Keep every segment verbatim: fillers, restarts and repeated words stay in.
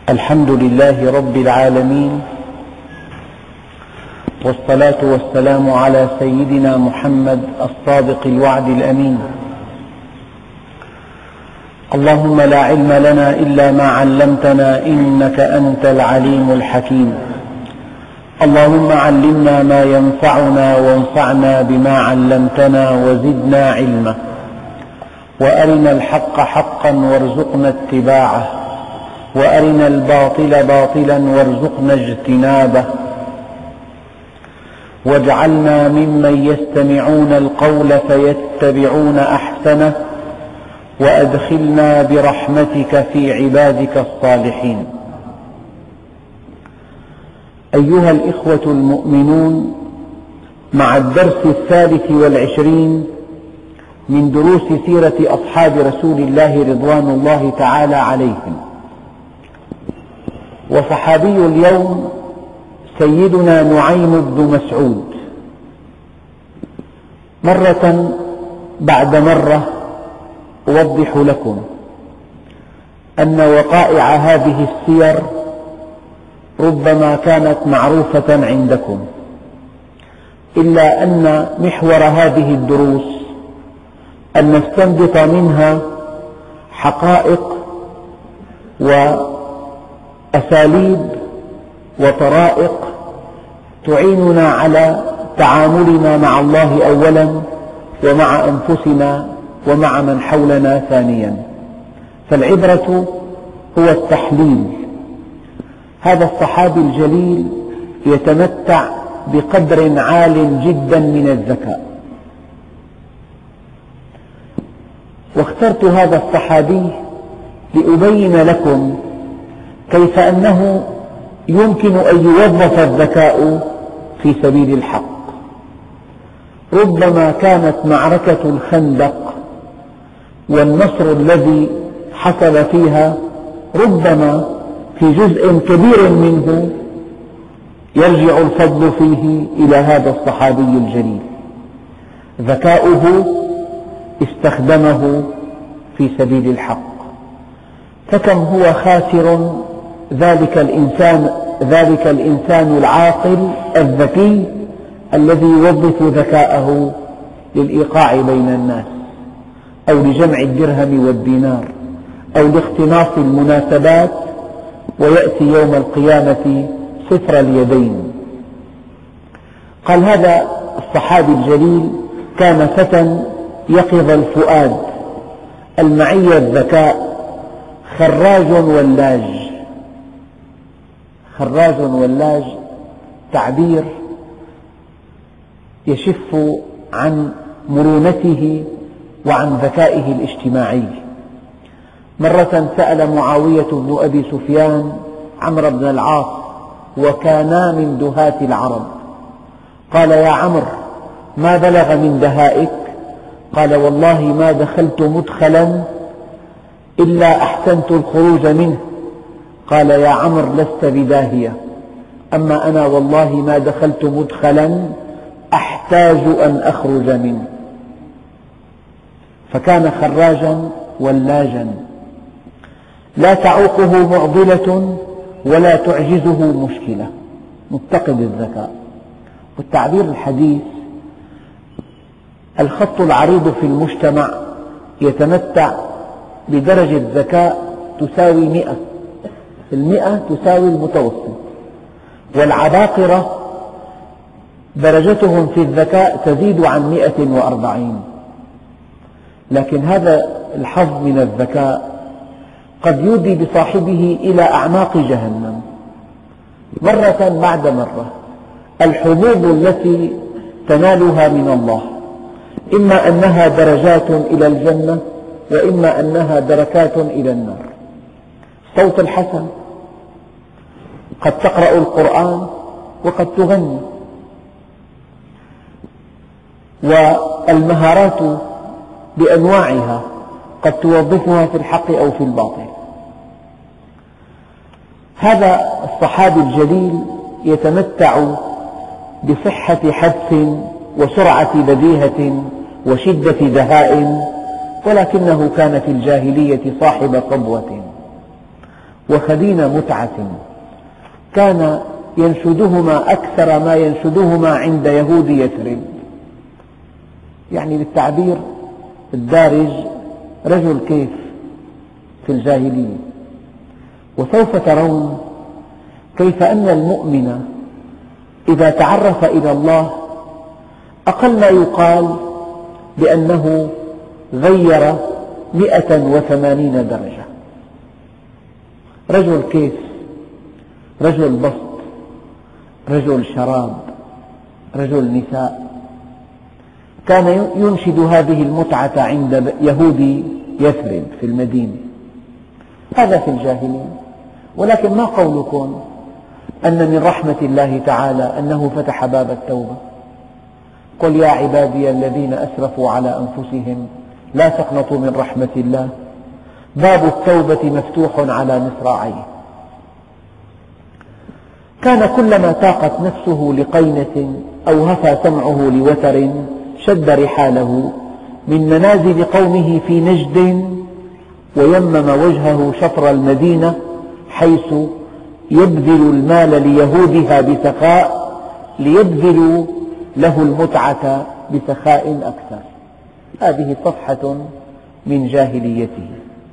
الحمد لله رب العالمين، والصلاة والسلام على سيدنا محمد الصادق الوعد الأمين. اللهم لا علم لنا إلا ما علمتنا إنك أنت العليم الحكيم. اللهم علمنا ما ينفعنا وانفعنا بما علمتنا وزدنا علما، وأرنا الحق حقا وارزقنا اتباعه، وأرنا الباطل باطلا وارزقنا اجتنابه، واجعلنا ممن يستمعون القول فيتبعون أحسنه، وأدخلنا برحمتك في عبادك الصالحين. أيها الإخوة المؤمنون، مع الدرس الثالث والعشرين من دروس سيرة أصحاب رسول الله رضوان الله تعالى عليهم، وصحابي اليوم سيدنا نعيم بن مسعود. مرة بعد مرة أوضح لكم أن وقائع هذه السير ربما كانت معروفة عندكم، إلا أن محور هذه الدروس أن نستنبط منها حقائق وأساليب وطرائق تعيننا على تعاملنا مع الله أولا، ومع أنفسنا ومع من حولنا ثانيا. فالعبرة هو التحليل. هذا الصحابي الجليل يتمتع بقدر عال جدا من الذكاء، واخترت هذا الصحابي لأبين لكم كيف أنه يمكن أن يوظف الذكاء في سبيل الحق. ربما كانت معركة الخندق والنصر الذي حصل فيها ربما في جزء كبير منه يرجع الفضل فيه إلى هذا الصحابي الجليل. ذكاؤه استخدمه في سبيل الحق، فكم هو خاسر ذلك الإنسان, ذلك الإنسان العاقل الذكي الذي يوظف ذكاءه للإيقاع بين الناس، أو لجمع الدرهم والدينار، أو لاقتناص المناسبات، ويأتي يوم القيامة صفر اليدين. قال هذا الصحابي الجليل كان فتى يقظ الفؤاد، المعي الذكاء، خراج ولاج. خراج ولاج تعبير يشف عن مرونته وعن ذكائه الاجتماعي. مرة سأل معاوية بن أبي سفيان عمرو بن العاص، وكانا من دهاة العرب، قال: يا عمرو، ما بلغ من دهائك؟ قال: والله ما دخلت مدخلا إلا أحسنت الخروج منه. قال: يا عمرو، لست بداهية، أما أنا والله ما دخلت مدخلا أحتاج أن أخرج منه. فكان خراجا ولاجا، لا تعوقه معضلة ولا تعجزه مشكلة، متقد الذكاء. والتعبير الحديث: الخط العريض في المجتمع يتمتع بدرجة ذكاء تساوي مئة، المئة تساوي المتوسط، والعباقرة درجتهم في الذكاء تزيد عن مئة وأربعين. لكن هذا الحظ من الذكاء قد يودي بصاحبه إلى أعماق جهنم مرة بعد مرة. الحظوظ التي تنالها من الله إما أنها درجات إلى الجنة، وإما أنها دركات إلى النار. الصوت الحسن، قد تقرأ القرآن وقد تغني، والمهارات بأنواعها قد توظفها في الحق أو في الباطل. هذا الصحابي الجليل يتمتع بصحة حدس وسرعة بديهة وشدة دهاء، ولكنه كان في الجاهلية صاحب صبوة، وخدين متعة كان ينشدهما أكثر ما ينشدهما عند يهود يثرب، يعني بالتعبير الدارج رجل كيف في الجاهلية. وسوف ترون كيف أن المؤمن إذا تعرف إلى الله أقل ما يقال بأنه غير مئة وثمانين درجة. رجل كيف، رجل بسط، رجل شراب، رجل نساء، كان ينشد هذه المتعة عند يهود يثرب في المدينة. هذا في الجاهلية. ولكن ما قولكم أن من رحمة الله تعالى أنه فتح باب التوبة؟ قل يا عبادي الذين أسرفوا على أنفسهم لا تقنطوا من رحمة الله، باب التوبة مفتوح على مصراعيه. كان كلما تاقت نفسه لقينة أو هفى سمعه لوتر شد رحاله من منازل قومه في نجد، ويمم وجهه شطر المدينة حيث يبذل المال ليهودها بسخاء ليبذلوا له المتعة بسخاء أكثر. هذه صفحة من جاهليته.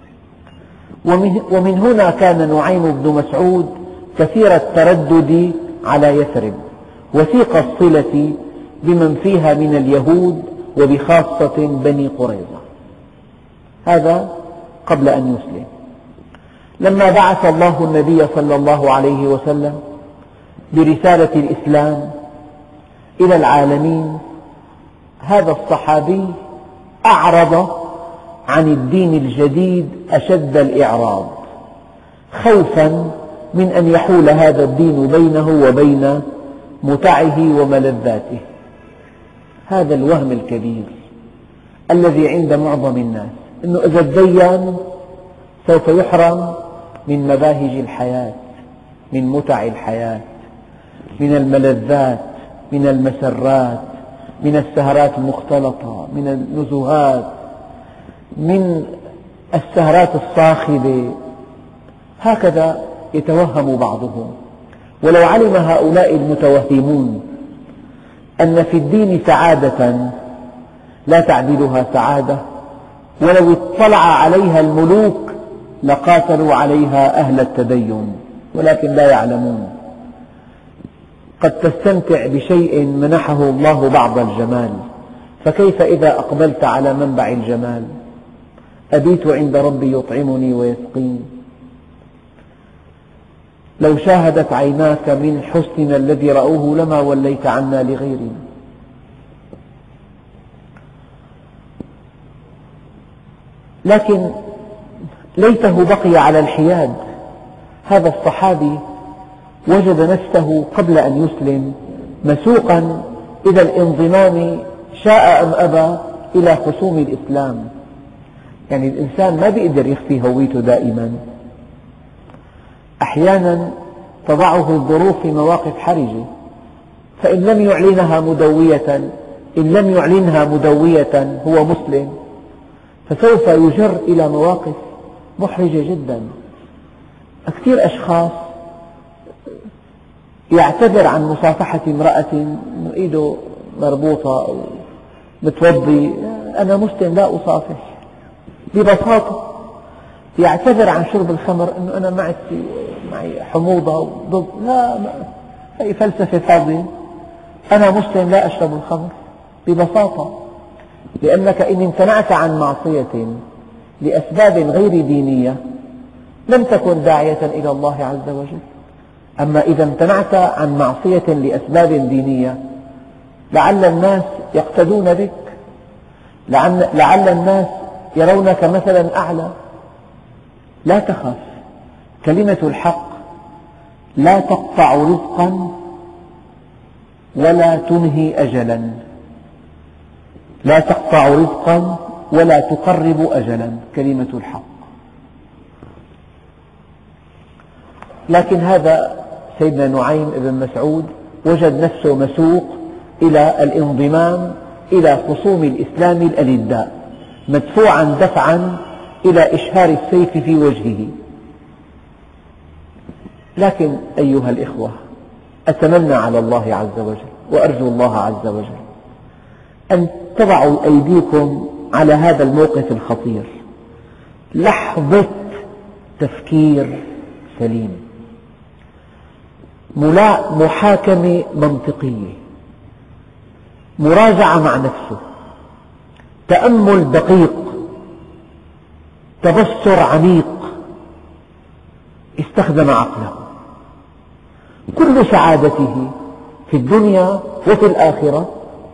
ومن هنا كان نعيم بن مسعود كثير التردد على يثرب، وثيق الصلة بمن فيها من اليهود وبخاصة بني قريظة. هذا قبل أن يسلم. لما بعث الله النبي صلى الله عليه وسلم برسالة الإسلام إلى العالمين، هذا الصحابي أعرض عن الدين الجديد أشد الإعراض، خوفا من أن يحول هذا الدين بينه وبين متعه وملذاته. هذا الوهم الكبير الذي عند معظم الناس، أنه إذا تدين سوف يحرم من مباهج الحياة، من متع الحياة، من الملذات، من المسرات، من السهرات المختلطة، من النزهات، من السهرات الصاخبة. هكذا يتوهم بعضهم. ولو علم هؤلاء المتوهمون أن في الدين سعادة لا تعدلها سعادة، ولو اطلع عليها الملوك لقاتلوا عليها أهل التدين، ولكن لا يعلمون. قد تستمتع بشيء منحه الله بعض الجمال، فكيف إذا أقبلت على منبع الجمال؟ أبيت عند ربي يطعمني ويسقيني. لو شاهدت عيناك من حسننا الذي رأوه لما وليت عنا لغيرنا. لكن ليته بقي على الحياد. هذا الصحابي وجد نفسه قبل أن يسلم مسوقا إلى الانضمام شاء أم أبى إلى خصوم الإسلام. يعني الإنسان ما بيقدر يخفي هويته دائما، أحيانا تضعه الظروف في مواقف حرجة، فإن لم يعلنها مدوية إن لم يعلنها مدوية هو مسلم، فسوف يجر إلى مواقف محرجة جدا. كثير أشخاص يعتذر عن مصافحة امرأة إيده مربوطة أو متوضي، أنا مسلم لا أصافح. ببساطة يعتذر عن شرب الخمر، أنه أنا معدتي معي حموضة ضد، لا، هي فلسفة فاضية، أنا مسلم لا أشرب الخمر. ببساطة، لأنك إن امتنعت عن معصية لأسباب غير دينية لم تكن داعية إلى الله عز وجل. أما إذا امتنعت عن معصية لأسباب دينية لعل الناس يقتدون بك، لعل الناس يرونك مثلا أعلى. لا تخف، كلمة الحق لا تقطع رزقا ولا تنهي أجلا، لا تقطع رزقا ولا تقرب أجلا، كلمة الحق. لكن هذا سيدنا نعيم بن مسعود وجد نفسه مسوق إلى الانضمام إلى خصوم الإسلام الألداء، مدفوعا دفعا إلى إشهار السيف في وجهه. لكن أيها الإخوة، أتمنى على الله عز وجل وأرجو الله عز وجل أن تضعوا أيديكم على هذا الموقف الخطير، لحظة تفكير سليم، محاكمة منطقية، مراجعة مع نفسه، تأمل دقيق، تبصر عميق، استخدم عقله. كل سعادته في الدنيا وفي الآخرة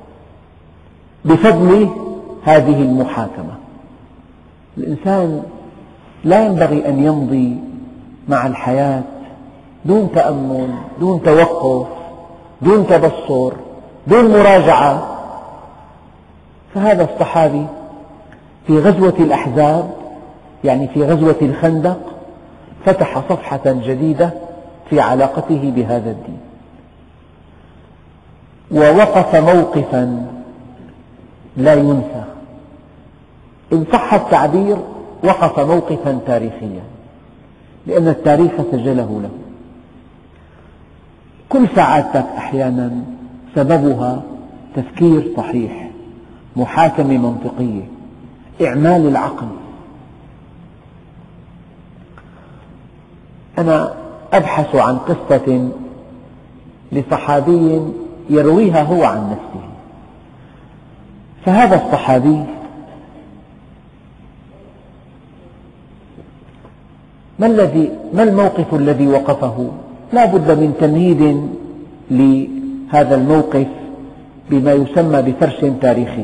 بفضل هذه المحاكمة. الإنسان لا ينبغي أن يمضي مع الحياة دون تأمل، دون توقف، دون تبصر، دون مراجعة. فهذا الصحابي في غزوة الأحزاب، يعني في غزوة الخندق، فتح صفحة جديدة في علاقته بهذا الدين، ووقف موقفا لا ينسى، إن صح التعبير وقف موقفا تاريخيا، لأن التاريخ سجله له. كل سعادتك أحيانا سببها تفكير صحيح، محاكمة منطقية، إعمال العقل. أنا أبحث عن قصة لصحابي يرويها هو عن نفسه. فهذا الصحابي ما الذي ما الموقف الذي وقفه؟ لا بد من تمهيد لهذا الموقف بما يسمى بفرش تاريخي.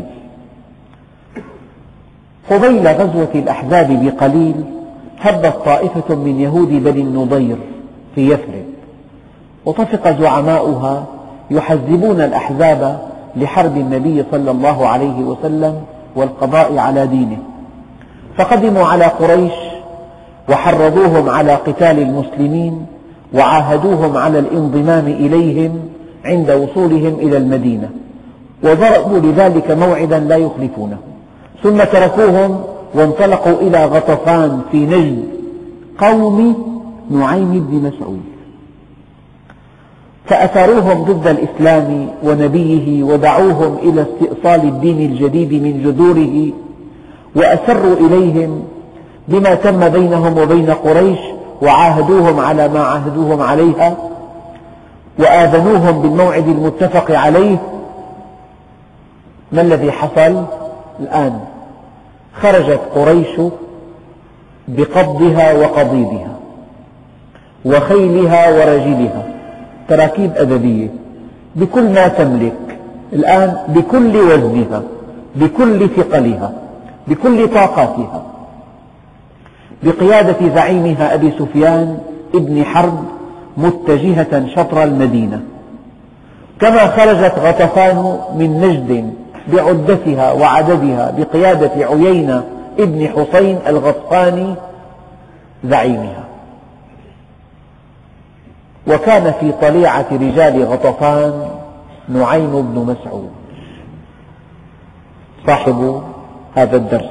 قبيل غزوة الأحزاب بقليل هبت طائفة من يهود بني النضير في يثرب، وطفق زعماؤها يحزبون الأحزاب لحرب النبي صلى الله عليه وسلم والقضاء على دينه، فقدموا على قريش وحرضوهم على قتال المسلمين، وعاهدوهم على الانضمام إليهم عند وصولهم إلى المدينة، وضربوا لذلك موعدا لا يخلفونه، ثم تركوهم وانطلقوا إلى غطفان في نجد قوم نعيم بن مسعود، فأثاروهم ضد الإسلام ونبيه، ودعوهم إلى استئصال الدين الجديد من جذوره، وأسروا إليهم بما تم بينهم وبين قريش، وعاهدوهم على ما عاهدوهم عليها، وآذنوهم بالموعد المتفق عليه. ما الذي حصل الآن؟ خرجت قريش بقضها وقضيبها وخيلها ورجلها، تراكيب أدبية بكل ما تملك الآن، بكل وزنها، بكل ثقلها، بكل طاقاتها، بقيادة زعيمها أبي سفيان ابن حرب، متجهة شطر المدينة. كما خرجت غطفان من نجد بعدتها وعددها بقيادة عيينة ابن حسين الغطفاني زعيمها. وكان في طليعة رجال غطفان نعيم بن مسعود صاحب هذا الدرس.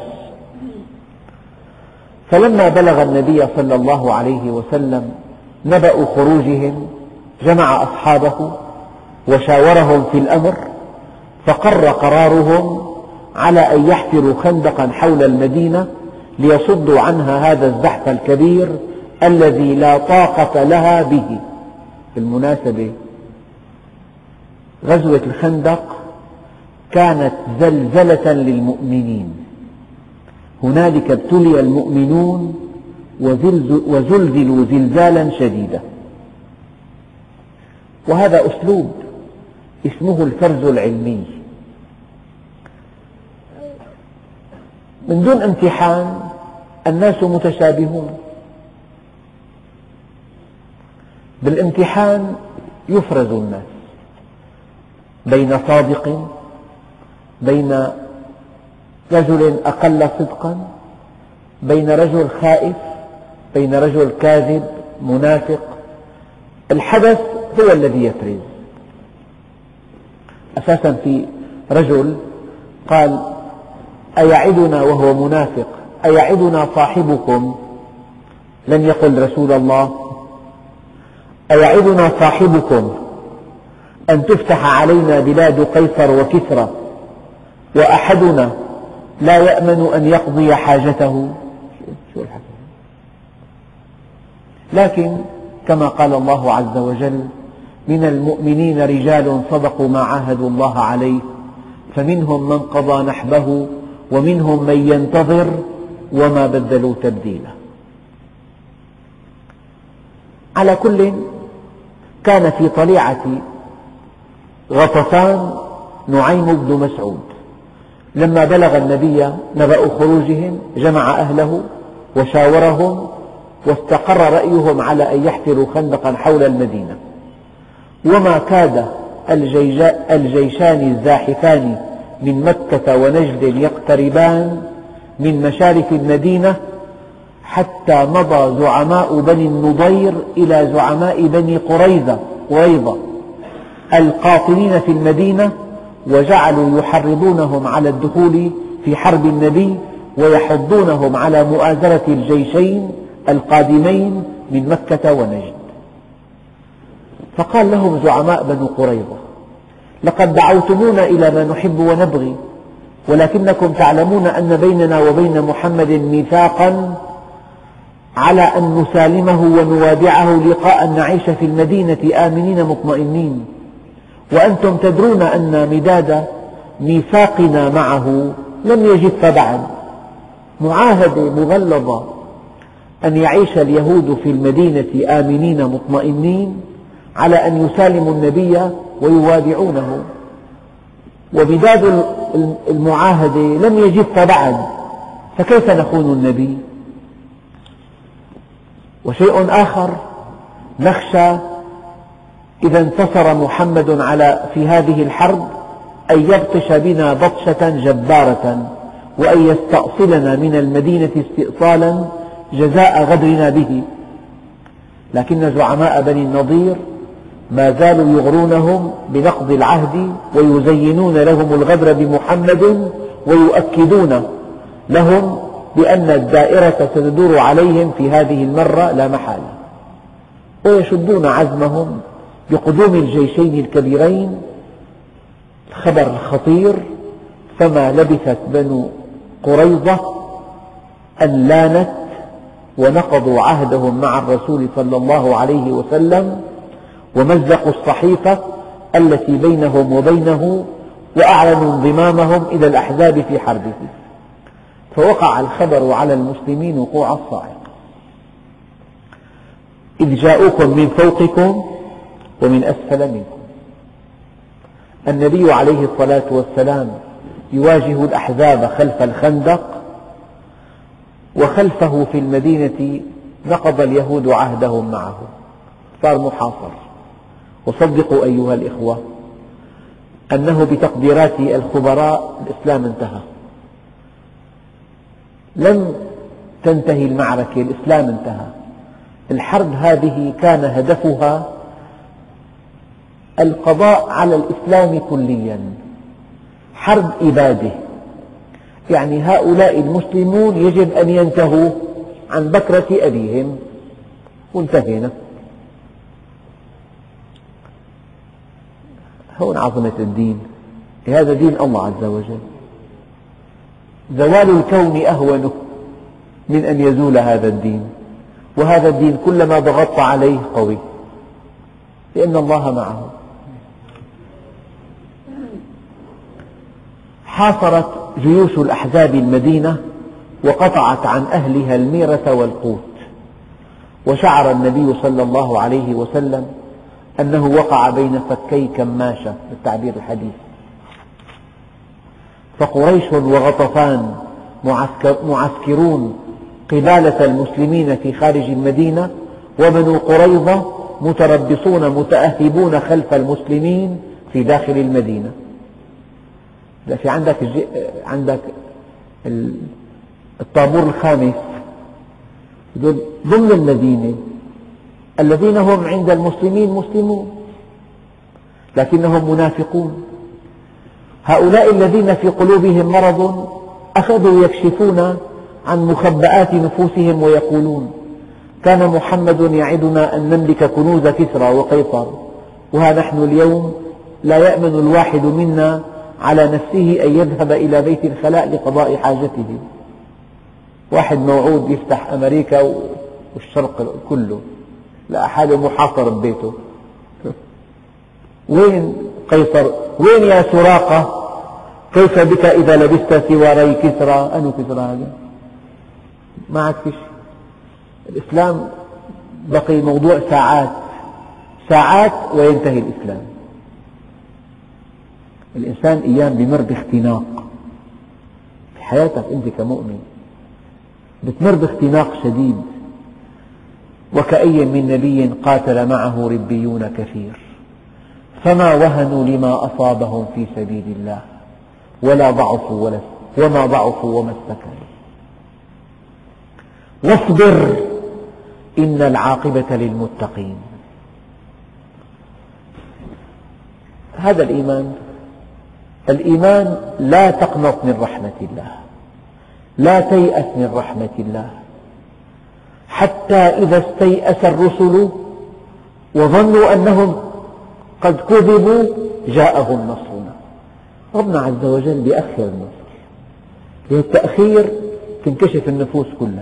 فلما بلغ النبي صلى الله عليه وسلم نبأ خروجهم جمع أصحابه وشاورهم في الأمر، فقر قرارهم على أن يحفروا خندقا حول المدينة ليصدوا عنها هذا الزحف الكبير الذي لا طاقة لها به. بالمناسبة غزوة الخندق كانت زلزلة للمؤمنين، هنالك ابتلي المؤمنون وزلزلوا زلزالا شديدا. وهذا أسلوب اسمه الفرز العلمي. من دون امتحان الناس متشابهون، بالامتحان يفرز الناس بين صادق، بين رجل أقل صدقا، بين رجل خائف، بين رجل كاذب منافق. الحدث هو الذي يفرز. أساسا في رجل قال: أيعدنا وهو منافق، أيعدنا صاحبكم؟ لم يقل رسول الله، أيعدنا صاحبكم أن تفتح علينا بلاد قيصر وكسرى وأحدنا لا يأمن أن يقضي حاجته؟ لكن كما قال الله عز وجل: من المؤمنين رجال صدقوا ما عاهدوا الله عليه فمنهم من قضى نحبه ومنهم من ينتظر وما بدلوا تبديلا. على كل، كان في طليعة غطفان نعيم بن مسعود، لما بلغ النبي نبأ خروجهم جمع أهله وشاورهم، واستقر رأيهم على أن يحفروا خندقا حول المدينة. وما كاد الجيشان الزاحفان من مكة ونجد يقتربان من مشارف المدينة حتى مضى زعماء بني النضير إلى زعماء بني قريظة قريظة القاطنين في المدينة، وجعلوا يحرضونهم على الدخول في حرب النبي ويحضونهم على مؤازرة الجيشين القادمين من مكة ونجد. فقال لهم زعماء بني قريظة: لقد دعوتمونا إلى ما نحب ونبغي، ولكنكم تعلمون أن بيننا وبين محمد ميثاقا على أن نسالمه ونوادعه لقاء نعيش في المدينة آمنين مطمئنين، وأنتم تدرون أن مداد ميثاقنا معه لم يجف بعد. معاهدة مغلظة أن يعيش اليهود في المدينة آمنين مطمئنين على أن يسالموا النبي ويوادعونه، ومداد المعاهدة لم يجف بعد، فكيف نخون النبي؟ وشيء آخر، نخشى إذا انتصر محمد على في هذه الحرب أن يبطش بنا بطشة جبارة وأن يستأصلنا من المدينة استئصالا جزاء غدرنا به. لكن زعماء بني النضير ما زالوا يغرونهم بنقض العهد ويزينون لهم الغدر بمحمد ويؤكدون لهم بأن الدائرة ستدور عليهم في هذه المرة لا محالة، ويشدون عزمهم بقدوم الجيشين الكبيرين. الخبر الخطير: فما لبثت بنو قريظة أن لانت ونقضوا عهدهم مع الرسول صلى الله عليه وسلم ومزقوا الصحيفة التي بينهم وبينه وأعلنوا انضمامهم إلى الأحزاب في حربه، فوقع الخبر على المسلمين وقوع الصاعقة. إذ جاءوكم من فوقكم ومن أسفل منكم. النبي عليه الصلاة والسلام يواجه الأحزاب خلف الخندق، وخلفه في المدينة نقض اليهود عهدهم معه، صار محاصر. وصدقوا أيها الإخوة أنه بتقديرات الخبراء الإسلام انتهى، لم تنتهي المعركة، الإسلام انتهى. الحرب هذه كان هدفها القضاء على الإسلام كليا، حرب إبادة، يعني هؤلاء المسلمون يجب أن ينتهوا عن بكرة أبيهم، وانتهينا. هون عظمة الدين، هذا دين الله عز وجل. زوال الكون أهون من أن يزول هذا الدين، وهذا الدين كلما ضغطت عليه قوي، لأن الله معه. حاصرت جيوش الأحزاب المدينة وقطعت عن أهلها الميرة والقوت، وشعر النبي صلى الله عليه وسلم أنه وقع بين فكي كماشة بالتعبير الحديث. فقريش وغطفان معسكرون قبالة المسلمين في خارج المدينة، وبنو قريظة متربصون متأهبون خلف المسلمين في داخل المدينة. في عندك عندك الطابور الخامس ضمن المدينة، الذين هم عند المسلمين مسلمون لكنهم منافقون. هؤلاء الذين في قلوبهم مرض أخذوا يكشفون عن مخبآت نفوسهم ويقولون: كان محمد يعدنا أن نملك كنوز كسرى وقيصر، وها نحن اليوم لا يأمن الواحد منا على نفسه أن يذهب إلى بيت الخلاء لقضاء حاجته. واحد موعود يفتح أمريكا والشرق كله، لقى حاله محاصر ببيته. وين قيصر؟ وين يا سراقة؟ كيف بك إذا لبست سواري كسرى؟ أنو كسرى هذا؟ ما عاد في شيء. الإسلام بقي موضوع ساعات ساعات وينتهي الإسلام. الإنسان أيام بمر باختناق في حياتك أنت كمؤمن، بتمر باختناق شديد. وكأي من نبي قاتل معه ربيون كثير فما وهنوا لما أصابهم في سبيل الله ولا ضعفوا ولا وما ضعفوا وما استكانوا. واصبر إن العاقبة للمتقين. هذا الإيمان. الإيمان لا تقنط من رحمة الله، لا تيأس من رحمة الله، حتى إذا استيأس الرسل وظنوا أنهم قد كذبوا جاءهم نصرنا. ربنا عز وجل بيأخر النصر، للتأخير تنكشف النفوس كلها،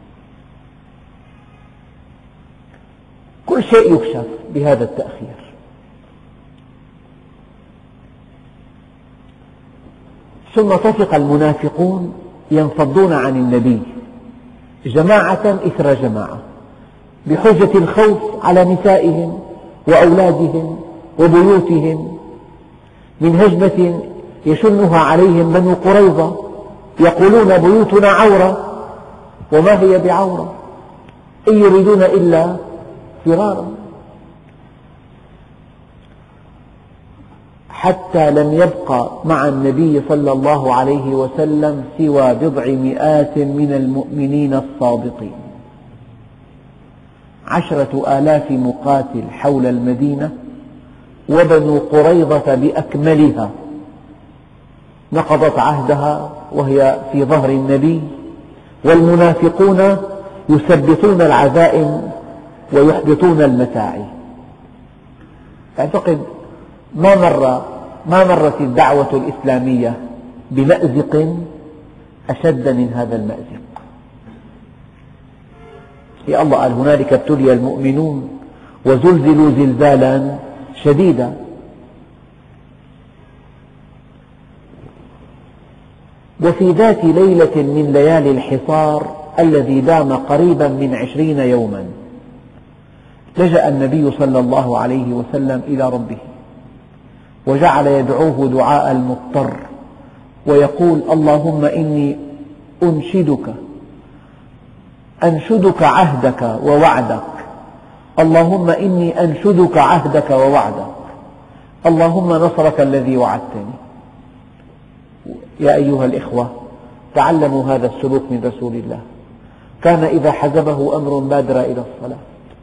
كل شيء يكشف بهذا التأخير. ثم طفق المنافقون ينفضون عن النبي جماعة إثر جماعة بحجة الخوف على نسائهم وأولادهم وبيوتهم من هجمة يشنها عليهم بنو قريظة، يقولون بيوتنا عورة وما هي بعورة إن يريدون إلا فرارا، حتى لم يبق مع النبي صلى الله عليه وسلم سوى بضع مئات من المؤمنين الصادقين، عشرة آلاف مقاتل حول المدينة، وبنو قريظة بأكملها نقضت عهدها وهي في ظهر النبي، والمنافقون يثبتون العزائم ويحبطون المساعي. أعتقد ما مر ما مرت الدعوة الإسلامية بمأزق أشد من هذا المأزق. يا الله قال هنالك ابتلي المؤمنون وزلزلوا زلزالا شديدا. وفي ذات ليلة من ليالي الحصار الذي دام قريبا من عشرين يوما لجأ النبي صلى الله عليه وسلم إلى ربه وجعل يدعوه دعاء المضطر ويقول اللهم إني أنشدك أنشدك عهدك ووعدك، اللهم إني أنشدك عهدك ووعدك، اللهم نصرك الذي وعدتني. يا أيها الإخوة، تعلموا هذا السلوك من رسول الله، كان إذا حزبه أمر بادر إلى الصلاة.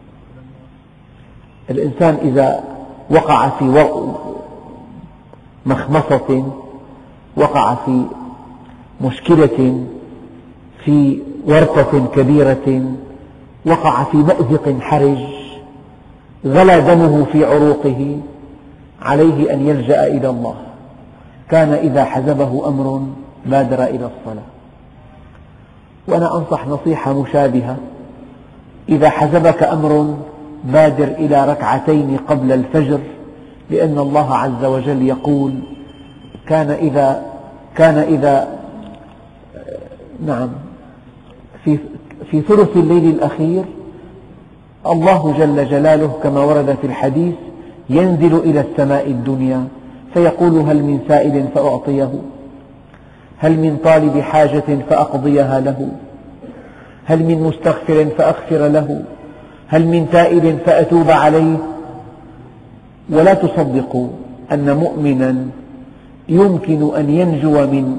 الإنسان إذا وقع في مخمصة، وقع في مشكلة، في ورطة كبيرة، وقع في مأزق حرج، غلى دمه في عروقه، عليه أن يلجأ إلى الله. كان إذا حزبه أمر بادر إلى الصلاة. وأنا أنصح نصيحة مشابهة: إذا حزبك أمر بادر إلى ركعتين قبل الفجر، لأن الله عز وجل يقول كان إذا كان إذا نعم في في ثلث الليل الأخير الله جل جلاله كما ورد في الحديث ينزل إلى السماء الدنيا فيقول هل من سائل فأعطيه، هل من طالب حاجة فأقضيها له، هل من مستغفر فأغفر له، هل من تائب فأتوب عليه. ولا تصدقوا أن مؤمنا يمكن أن ينجو من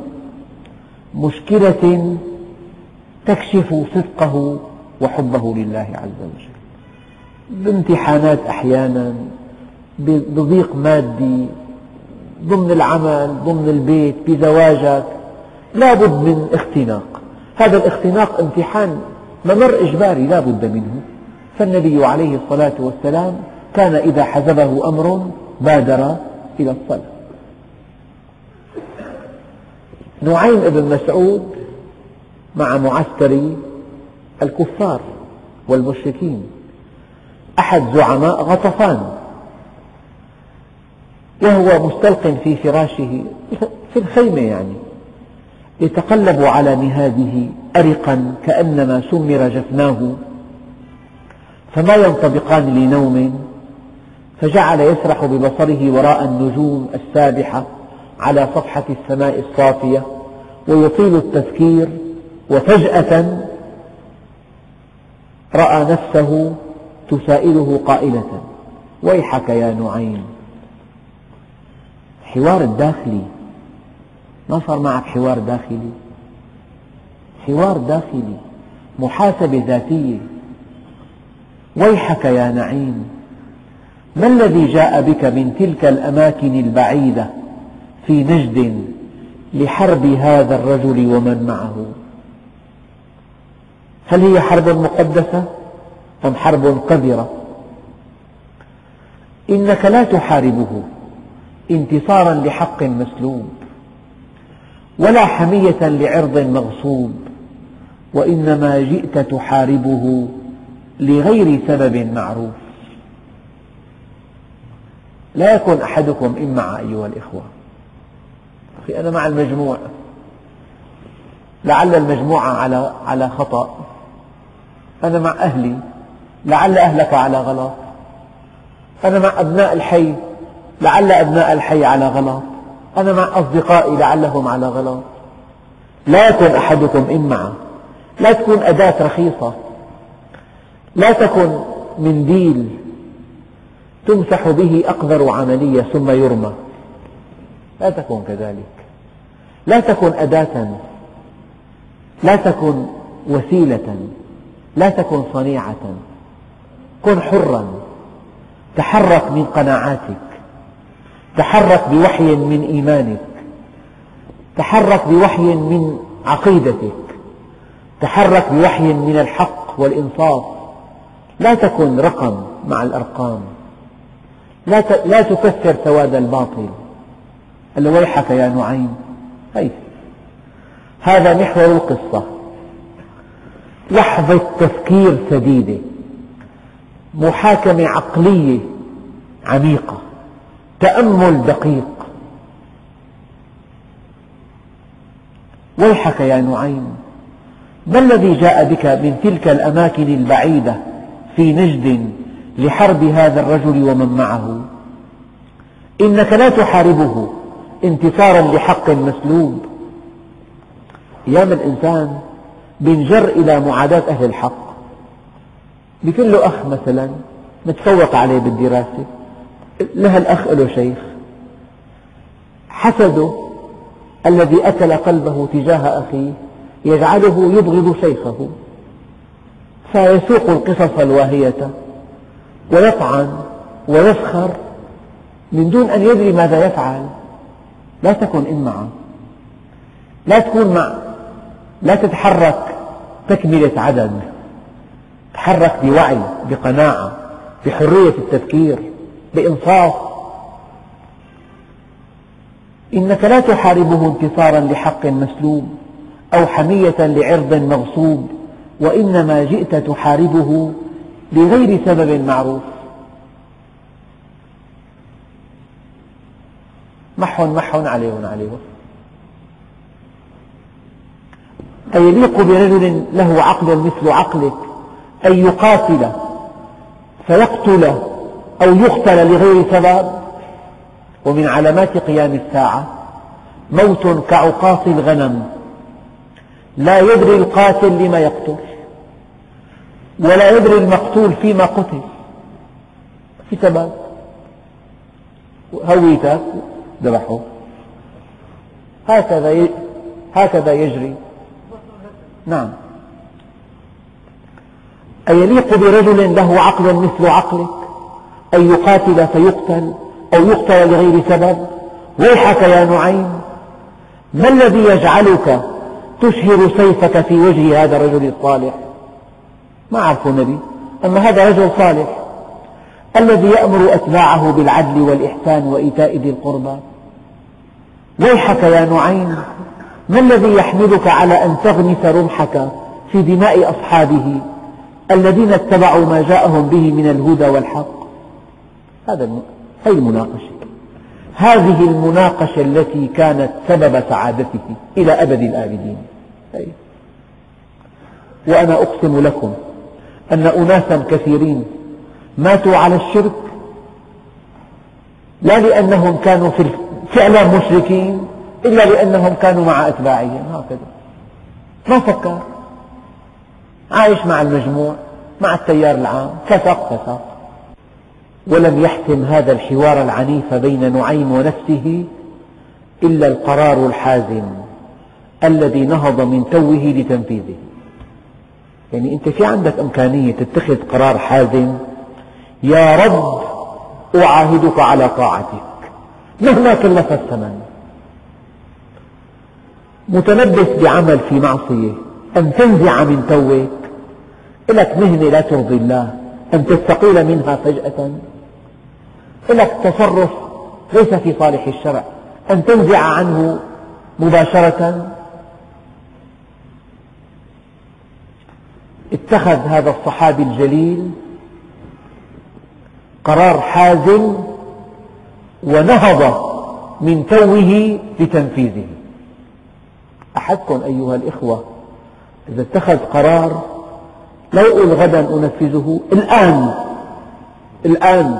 مشكلة تكشف صدقه وحبه لله عز وجل، بامتحانات أحيانا، بضيق مادي، ضمن العمل، ضمن البيت، بزواجك، لا بد من اختناق. هذا الاختناق امتحان ممر إجباري لا بد منه. فالنبي عليه الصلاة والسلام كان إذا حزبه أمر بادر إلى الصلاة. نعيم بن مسعود مع معسكر الكفار والمشركين، أحد زعماء غطفان، وهو مستلق في فراشه في الخيمة، يعني يتقلب على مهاده أرقا كأنما سمر جفناه، فما ينطبقان لنوم، فجعل يسرح ببصره وراء النجوم السابحة على صفحة السماء الصافية ويطيل التفكير، وفجأة رأى نفسه تسائله قائلة: ويحك يا نعيم. حوار الداخلي، ما صار معك حوار داخلي، حوار داخلي، محاسبة ذاتية. ويحك يا نعيم، ما الذي جاء بك من تلك الأماكن البعيدة في نجد لحرب هذا الرجل ومن معه؟ هل هي حرب مقدسة أم حرب قذرة؟ إنك لا تحاربه انتصارا لحق مسلوب، ولا حمية لعرض مغصوب، وإنما جئت تحاربه لغير سبب معروف. لا يكن أحدكم إمعة أيها الإخوة. أخي أنا مع المجموع، لعل المجموعة على على خطأ، أنا مع أهلي، لعل أهلك على غلط، أنا مع أبناء الحي، لعل أبناء الحي على غلط، أنا مع أصدقائي لعلهم على غلط. لا يكن أحدكم إمعة، لا تكون أداة رخيصة، لا تكن منديل تمسح به أقذر عملية ثم يرمى، لا تكن كذلك. لا تكن أداة، لا تكن وسيلة، لا تكن صنيعة. كن حرا، تحرك من قناعاتك، تحرك بوحي من إيمانك، تحرك بوحي من عقيدتك، تحرك بوحي من الحق والإنصاف. لا تكن رقم مع الأرقام، لا لا تكثر سواد الباطل. قال له: ويحك يا نعيم. هي هذا محور القصة. لحظة تفكير سديدة، محاكمة عقلية عميقة، تأمل دقيق. ويحك يا نعيم، ما الذي جاء بك من تلك الأماكن البعيدة في نجد لحرب هذا الرجل ومن معه؟ إنك لا تحاربه انتصارا لحق مسلوب. أيام الإنسان بينجر إلى معاداة أهل الحق. بيكون له أخ مثلا متفوق عليه بالدراسة، لها الأخ له شيخ، حسده الذي أكل قلبه تجاه أخيه يجعله يبغض شيخه، فيسوق القصص الواهية ويطعن ويسخر من دون أن يدري ماذا يفعل. لا تكن إمعة، لا تكون مع، لا تتحرك تكملة عدد، تحرك بوعي، بقناعة، بحرية التفكير، بإنصاف. إنك لا تحاربه انتصارا لحق مسلوب أو حمية لعرض مغصوب، وإنما جئت تحاربه لغير سبب معروف. محن محن عليهن عليهن. أيليق برجل له عقل مثل عقلك أن يقاتل فيقتل أو يقتل لغير سبب؟ ومن علامات قيام الساعة موت كعقاص الغنم، لا يدري القاتل لما يقتل، ولا يدري المقتول فيما قتل، في سبب، هويتك ذبحه. هكذا هكذا يجري. نعم. أيليق برجل له عقل مثل عقلك أن يقاتل فيقتل أو يقتل لغير سبب؟ ويحك يا نعيم، ما الذي يجعلك تشهر سيفك في وجه هذا الرجل الصالح؟ ما عرفه نبي، أما هذا رجل صالح الذي يأمر أتباعه بالعدل والإحسان وإيتاء ذي القربى. ويحك يا نعيم، ما الذي يحملك على أن تغمس رمحك في دماء أصحابه الذين اتبعوا ما جاءهم به من الهدى والحق؟ هذا هذه المناقشة، هذه المناقشة التي كانت سبب سعادته إلى أبد الآبدين. وأنا أقسم لكم أن أناسا كثيرين ماتوا على الشرك لا لأنهم كانوا فعلا مشركين، إلا لأنهم كانوا مع أتباعهم. هكذا ما فكر، عايش مع المجموع، مع التيار العام، فسق فسق. ولم يحسم هذا الحوار العنيف بين نعيم ونفسه إلا القرار الحازم الذي نهض من توه لتنفيذه. يعني أنت في عندك إمكانية تتخذ قرار حازم: يا رب أعاهدك على طاعتك مهما كلف الثمن. متلبس بعمل في معصية، أن تنزع من توك، لك مهنة لا ترضي الله، أن تستقيل منها فجأة، لك تصرف ليس في صالح الشرع، أن تنزع عنه مباشرة. اتخذ هذا الصحابي الجليل قرار حازم ونهض من توه لتنفيذه. أحدكم أيها الإخوة إذا اتخذ قرار لا يقول غدا أنفذه، الآن الآن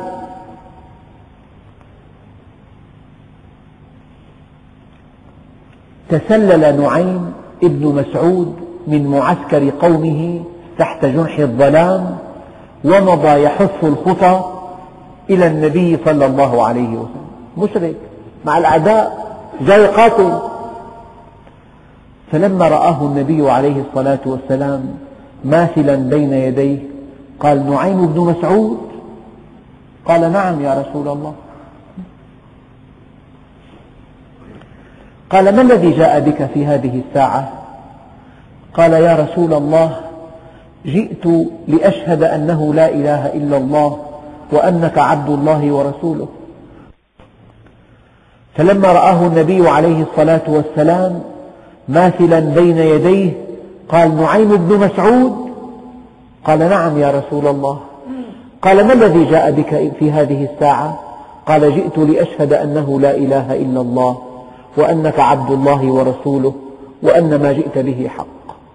تسلل نعيم ابن مسعود من معسكر قومه تحت جنح الظلام، ومضى يحث الخطى إلى النبي صلى الله عليه وسلم. مشرك مع الأعداء جاي قاتل. فلما رآه النبي عليه الصلاة والسلام ماثلا بين يديه قال: نعيم بن مسعود؟ قال: نعم يا رسول الله. قال: ما الذي جاء بك في هذه الساعة؟ قال: يا رسول الله، جئت لأشهد أنه لا إله إلا الله وأنك عبد الله ورسوله. فلما رآه النبي عليه الصلاة والسلام ماثلا بين يديه قال: نعيم بن مسعود؟ قال: نعم يا رسول الله. قال: ما الذي جاء بك في هذه الساعة؟ قال: جئت لأشهد أنه لا إله إلا الله وأنك عبد الله ورسوله وأن ما جئت به حق.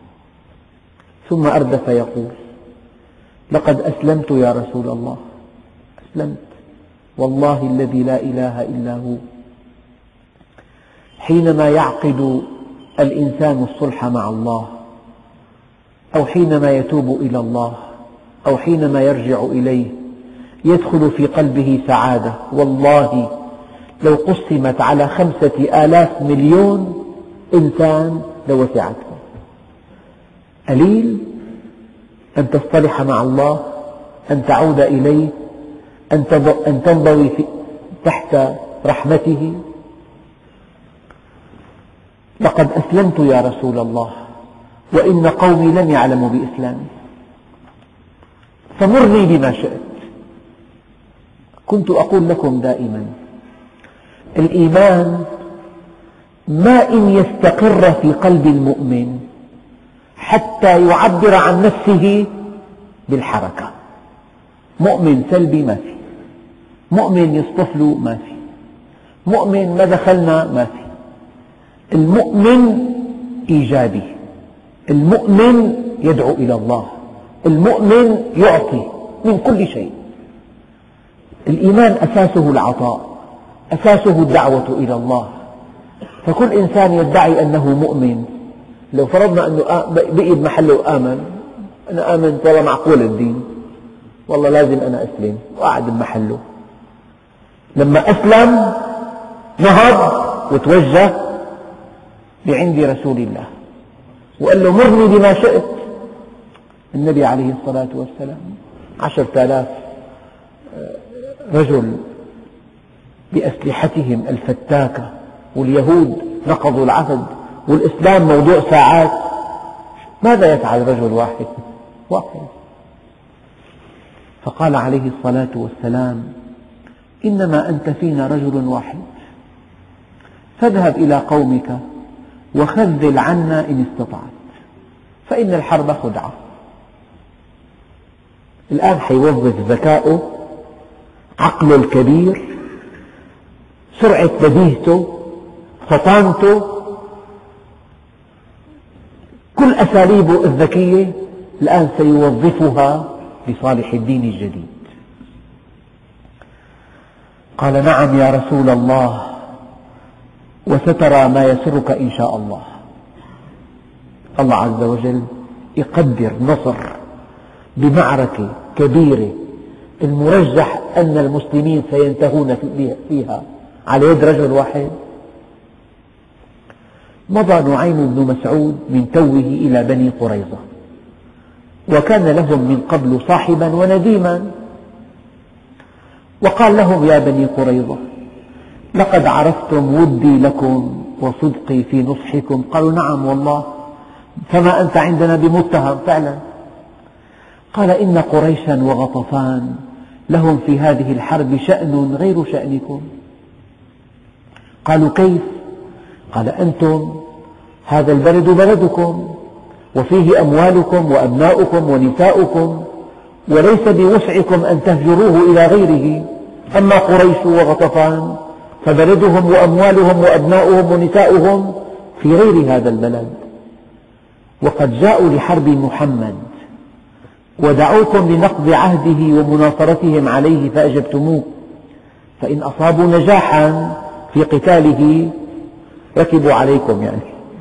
ثم أردف يقول: لقد أسلمت يا رسول الله، أسلمت والله الذي لا إله إلا هو. حينما يعقد الإنسان الصلح مع الله، أو حينما يتوب إلى الله، أو حينما يرجع إليه، يدخل في قلبه سعادة والله لو قسمت على خمسة آلاف مليون إنسان لوسعته. قليل أن تصطلح مع الله، أن تعود إليه، أن تنضوي تحت رحمته. لقد أسلمت يا رسول الله وإن قومي لم يعلموا بإسلامي، فمرني بما شئت. كنت أقول لكم دائما: الإيمان ما إن يستقر في قلب المؤمن حتى يعبر عن نفسه بالحركة. مؤمن سلبي ما في، مؤمن يصطفل ما في، مؤمن ما دخلنا ما في. المؤمن إيجابي، المؤمن يدعو إلى الله، المؤمن يعطي من كل شيء. الإيمان أساسه العطاء، أساسه الدعوة إلى الله. فكل إنسان يدعي أنه مؤمن، لو فرضنا أنه بقي بمحله وآمن، أنا آمنت والله معقول الدين، والله لازم أنا أسلم، وقعد بمحله. لما أسلم نهض وتوجه لعند رسول الله وقال له: مرني بما شئت. النبي عليه الصلاة والسلام عشرة آلاف رجل بأسلحتهم الفتاكة، واليهود نقضوا العهد، والإسلام موضوع ساعات. ماذا يفعل رجل واحد واحد؟ فقال عليه الصلاة والسلام: إنما أنت فينا رجل واحد، فاذهب إلى قومك وخذل عنا إن استطعت، فإن الحرب خدعة. الآن حيوظف ذكاؤه، عقله الكبير، سرعة بديهته، فطانته، كل أساليبه الذكية الآن سيوظفها لصالح الدين الجديد. قال: نعم يا رسول الله، وسترى ما يسرك إن شاء الله. الله عز وجل يقدر نصر بمعركة كبيرة المرجح أن المسلمين سينتهون فيها على يد رجل واحد. مضى نعيم بن مسعود من توه إلى بني قريظة، وكان لهم من قبل صاحبا ونديما، وقال لهم: يا بني قريظة، لقد عرفتم ودي لكم وصدقي في نصحكم. قالوا: نعم والله، فما أنت عندنا بمتهم فعلا. قال: إن قريشا وغطفان لهم في هذه الحرب شأن غير شأنكم. قالوا: كيف؟ قال: أنتم هذا البلد بلدكم، وفيه أموالكم وأبناؤكم ونساؤكم، وليس بوسعكم أن تهجروه إلى غيره. أما قريش وغطفان فبلدهم وأموالهم وأبناؤهم ونساؤهم في غير هذا البلد، وقد جاءوا لحرب محمد ودعوكم لنقض عهده ومناصرتهم عليه فأجبتموه، فإن أصابوا نجاحا في قتاله ركبوا عليكم، يعني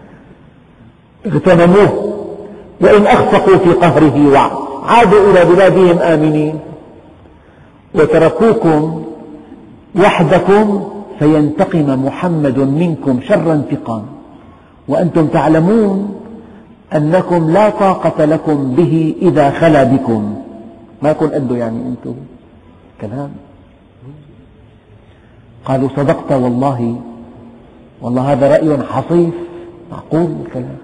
اغتنموه، وإن أخفقوا في قهره وعادوا إلى بلادهم آمنين، وتركوكم وحدكم فينتقم محمد منكم شر انتقام، وأنتم تعلمون أنكم لا طاقة لكم به إذا خلا بكم. ما كن قده يعني أنتم كلام. قالوا: صدقت والله، والله هذا رأي حصيف معقول الكلام.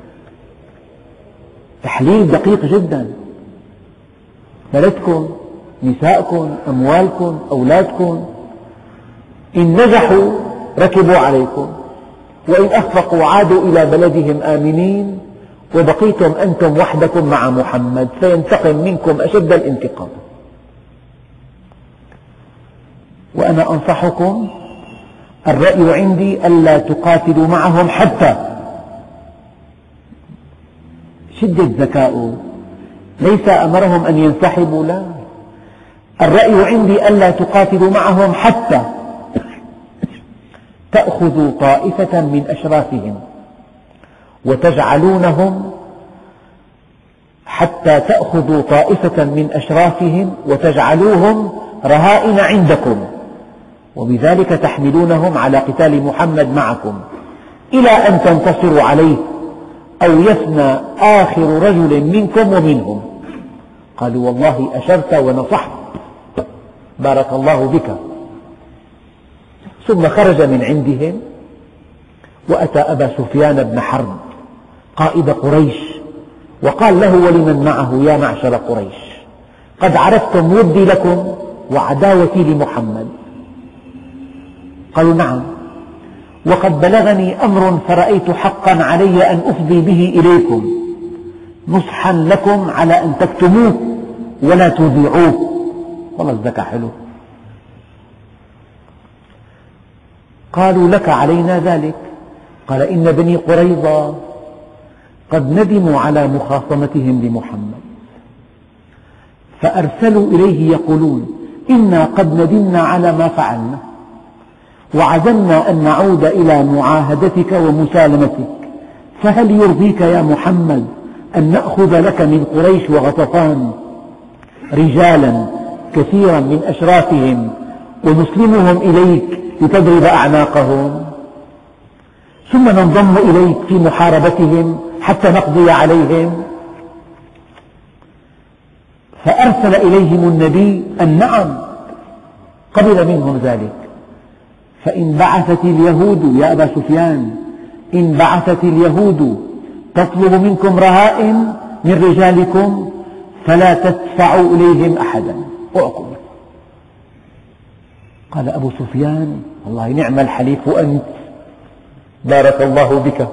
تحليل دقيق جدا. بلدكم، نساءكم، أموالكم، أولادكم، إن نجحوا ركبوا عليكم، وإن أخفقوا عادوا إلى بلدهم آمنين، وبقيتم أنتم وحدكم مع محمد فينتقم منكم أشد الانتقام. وأنا أنصحكم، الرأي عندي ألا تقاتلوا معهم حتى. شدة ذكاؤه، ليس أمرهم أن ينسحبوا، لا، الرأي عندي ألا تقاتلوا معهم حتى تأخذوا طائفة من أشرافهم وتجعلونهم حتى تأخذوا طائفة من أشرافهم وتجعلوهم رهائن عندكم، وبذلك تحملونهم على قتال محمد معكم إلى أن تنتصروا عليه أو يفنى آخر رجل منكم ومنهم. قالوا: والله أشرت ونصحت، بارك الله بك. ثم خرج من عندهم وأتى أبا سفيان بن حرب قائد قريش، وقال له ولمن معه: يا معشر قريش، قد عرفتم ودي لكم وعداوتي لمحمد. قالوا: نعم، وقد بلغني أمر فرأيت حقا علي أن أفضي به إليكم نصحا لكم على أن تكتموه ولا تذيعوه. والله الذكاء حلو. قالوا: لك علينا ذلك. قال: إن بني قريظة قد ندموا على مخاصمتهم لمحمد، فأرسلوا إليه يقولون: إنا قد ندمنا على ما فعلنا، وعزمنا أن نعود إلى معاهدتك ومسالمتك، فهل يرضيك يا محمد أن نأخذ لك من قريش وغطفان رجالا كثيرا من أشرافهم ونسلمهم إليك لتضرب أعناقهم، ثم ننضم إليك في محاربتهم حتى نقضي عليهم؟ فأرسل إليهم النبي أن نعم، قبل منهم ذلك. فإن بعثت اليهود يا أبا سفيان، إن بعثت اليهود تطلب منكم رهائن من رجالكم فلا تدفعوا إليهم أحدا، أعقل. قال أبو سفيان: والله نعم الحليف أنت، بارك الله بك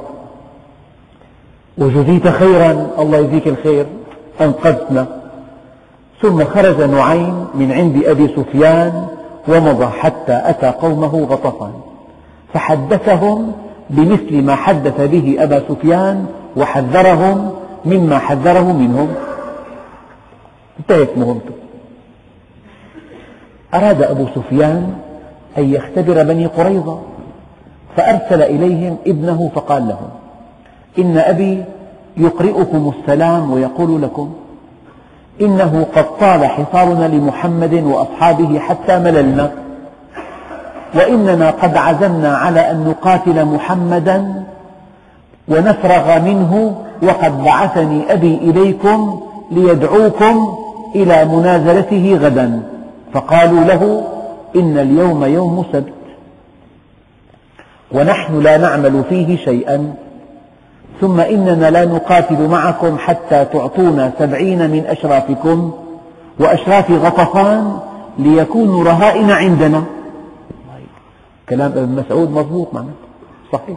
وجزيت خيرا، الله يجزيك الخير، أنقذتنا. ثم خرج نعيم من عند أبي سفيان ومضى حتى أتى قومه غطفان، فحدثهم بمثل ما حدث به أبا سفيان وحذرهم مما حذره منهم. انتهت مهمته. أراد أبو سفيان أن يختبر بني قريظة، فأرسل إليهم ابنه فقال لهم: إن أبي يقرئكم السلام ويقول لكم إنه قد طال حصارنا لمحمد وأصحابه حتى مللنا، وإننا قد عزمنا على أن نقاتل محمدا ونفرغ منه، وقد بعثني أبي إليكم ليدعوكم إلى منازلته غدا. فقالوا له: إن اليوم يوم سبت ونحن لا نعمل فيه شيئا، ثم إننا لا نقاتل معكم حتى تعطونا سبعين من أشرافكم وأشراف غطفان ليكونوا رهائن عندنا. كلام ابن مسعود مضبوط معنا صحيح.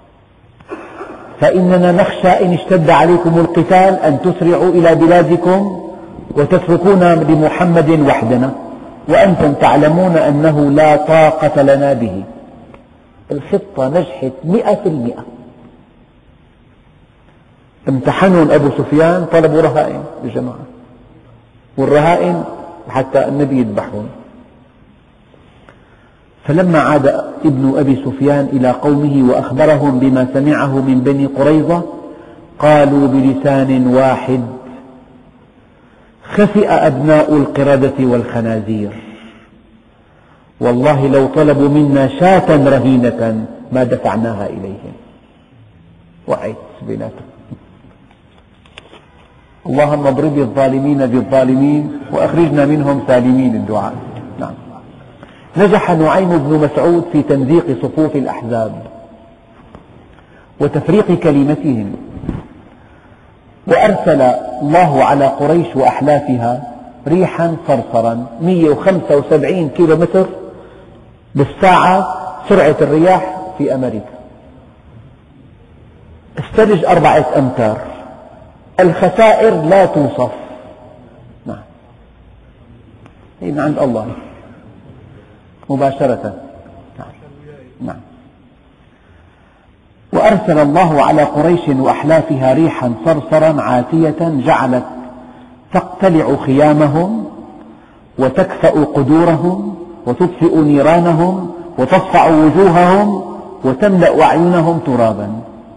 فإننا نخشى إن اشتد عليكم القتال أن تسرعوا إلى بلادكم وتتركونا لمحمد وحدنا، وأنتم تعلمون أنه لا طاقة لنا به. الخطة نجحت مئة في المئة. امتحنهم أبو سفيان، طلبوا رهائن للجماعة، والرهائن حتى النبي يذبحهم. فلما عاد ابن أبي سفيان إلى قومه وأخبرهم بما سمعه من بني قريظة، قالوا بلسان واحد: خسئ أبناء القردة والخنازير، والله لو طلبوا منا شاة رهينة ما دفعناها إليهم. وعيت بيناتهم. اللهم اضرب الظالمين بالظالمين وأخرجنا منهم سالمين. الدعاء. نعم. نجح نعيم بن مسعود في تمزيق صفوف الأحزاب وتفريق كلمتهم، وأرسل الله على قريش وأحلافها ريحا صرصرا مئة وخمسة وسبعين كيلو متر بالساعة سرعة الرياح في أمريكا، الثلج أربعة أمتار، الخسائر لا توصف. نعم. هي من عند الله مباشرة. نعم. نعم. وأرسل الله على قريش وأحلافها ريحا صرصرا عاتية جعلت تقتلع خيامهم وتكفأ قدورهم وتطفئ نيرانهم وتصفع وجوههم وتملأ أعينهم ترابا،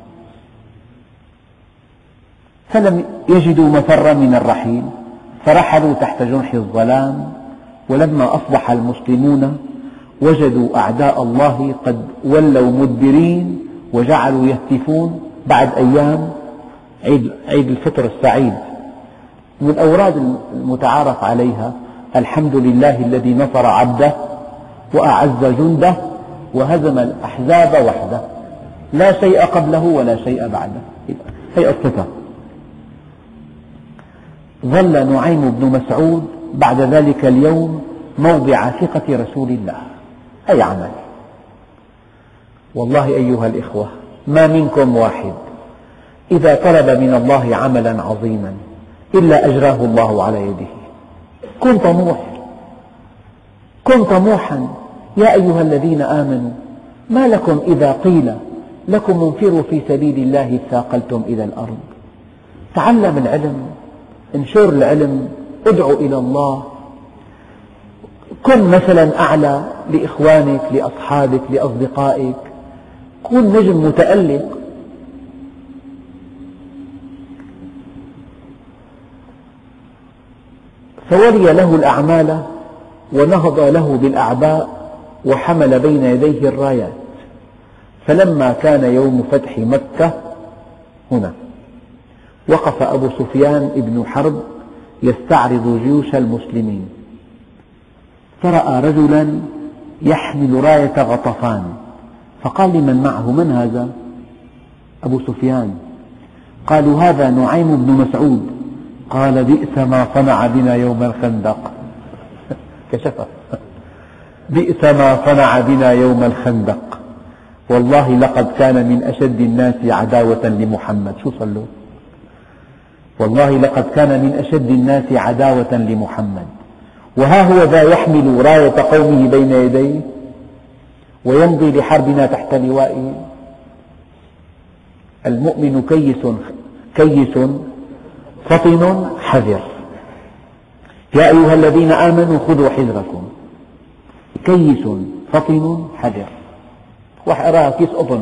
فلم يجدوا مفرا من الرحيل، فرحلوا تحت جنح الظلام. ولما أصبح المسلمون وجدوا أعداء الله قد ولوا مدبرين وجعلوا يهتفون. بعد أيام عيد, عيد الفطر السعيد، من الأوراد المتعارف عليها: الحمد لله الذي نصر عبده وأعز جنده وهزم الأحزاب وحده، لا شيء قبله ولا شيء بعده. هي الصفة. ظل نعيم بن مسعود بعد ذلك اليوم موضع ثقة رسول الله. أي عمل! والله أيها الإخوة، ما منكم واحد إذا طلب من الله عملا عظيما إلا أجراه الله على يده. كن طموح، كن طموحا. يا أيها الذين آمنوا ما لكم إذا قيل لكم انفروا في سبيل الله اثاقلتم إلى الأرض. تعلم العلم، انشر العلم، ادعو إلى الله، كن مثلا أعلى لإخوانك لأصحابك لأصدقائك، كن نجم متألق. فولي له الأعمال ونهض له بالأعباء وحمل بين يديه الرايات. فلما كان يوم فتح مكة هنا وقف أبو سفيان بن حرب يستعرض جيوش المسلمين، فرأى رجلا يحمل راية غطفان، فقال لمن معه: من هذا؟ أبو سفيان. قالوا: هذا نعيم بن مسعود. قال: بئس ما صنع بنا يوم الخندق. كشفها. بئس ما صنع بنا يوم الخندق، والله لقد كان من أشد الناس عداوة لمحمد. شو صار له؟ والله لقد كان من أشد الناس عداوة لمحمد، وها هو ذا يحمل راية قومه بين يديه ويمضي لحربنا تحت لوائه. المؤمن كيس كيس فطن حذر. يا أيها الذين آمنوا خذوا حذركم. كيس فطن حذر. واحد أراها كيس قطن،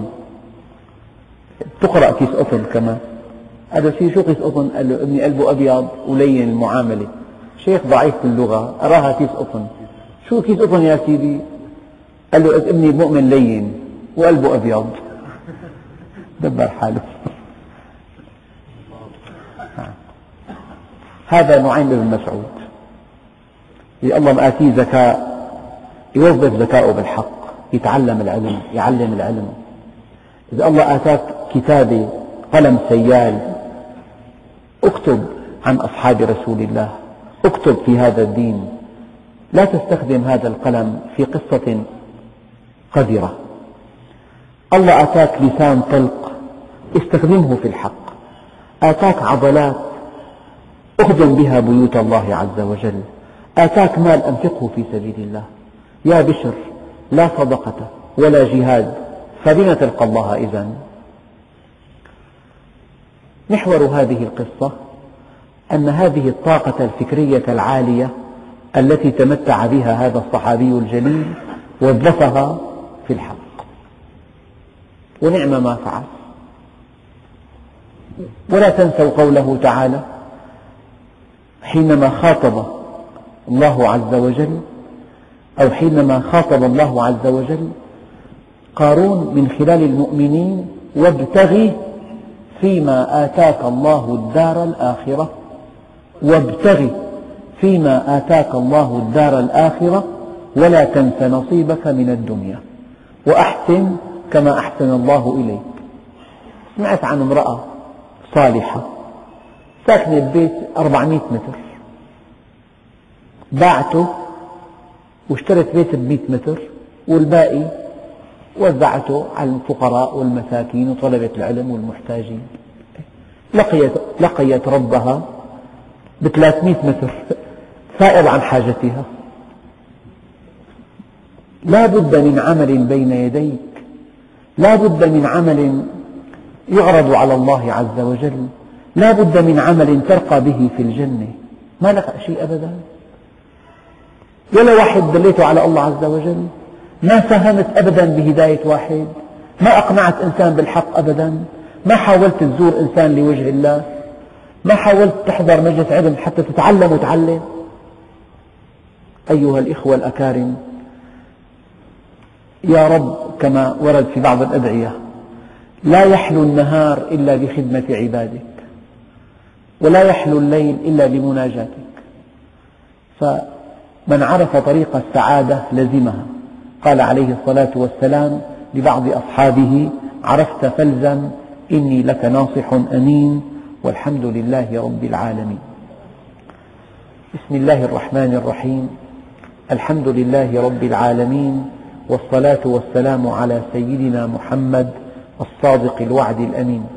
تقرأ كيس قطن كمان. هذا شيء شو كيس قطن؟ قال له ابني قلبه أبيض ولين المعاملة. شيخ ضعيف في اللغة، أراها كيس قطن. شو كيس قطن يا سيدي؟ قال له ابني مؤمن لين وقلبه أبيض. دبر حاله. هذا نعيم بن مسعود، الله مآتيه ذكاء، يوظف ذكاءه بالحق، يتعلم العلم، يعلم العلم. إذا الله آتاك كتابة قلم سيال، اكتب عن أصحاب رسول الله، اكتب في هذا الدين، لا تستخدم هذا القلم في قصة قذرة. الله آتاك لسان طلق، استخدمه في الحق. آتاك عضلات، اخدم بها بيوت الله عز وجل. آتاك مال، أنفقه في سبيل الله. يا بشر، لا صدقة ولا جهاد، فبما تلقى الله إذن؟ محور هذه القصة أن هذه الطاقة الفكرية العالية التي تمتع بها هذا الصحابي الجليل وظفها في الحق، ونعم ما فعل. ولا تنسوا قوله تعالى حينما خاطب الله عز وجل، أو حينما خاطب الله عز وجل قارون من خلال المؤمنين: وابتغ فيما آتاك الله الدار الآخرة. وابتغ فيما آتاك الله الدار الآخرة ولا تنس نصيبك من الدنيا وأحسن كما أحسن الله إليك. سمعت عن امرأة صالحة ساكنة ببيت أربعمئة متر، باعته واشترت بيت بمئة متر، والباقي وزعته على الفقراء والمساكين وطلبة العلم والمحتاجين. لقيت, لقيت ربها بثلاثمئة متر سائر عن حاجتها. لا بد من عمل بين يديك، لا بد من عمل يعرض على الله عز وجل، لا بد من عمل ترقى به في الجنة. ما لك شيء أبدا، ولا واحد دليته على الله عز وجل، ما ساهمت أبدا بهداية واحد، ما أقنعت إنسان بالحق أبدا، ما حاولت تزور إنسان لوجه الله، ما حاولت تحضر مجلس علم حتى تتعلم وتعلم. أيها الإخوة الأكارم، يا رب كما ورد في بعض الأدعية: لا يحلو النهار إلا بخدمة عبادك، ولا يحلو الليل إلا بمناجاتك. فمن عرف طريق السعادة لزمها. قال عليه الصلاة والسلام لبعض أصحابه: عرفت فالزم، إني لك ناصح أمين، والحمد لله رب العالمين. بسم الله الرحمن الرحيم. الحمد لله رب العالمين، والصلاة والسلام على سيدنا محمد الصادق الوعد الأمين.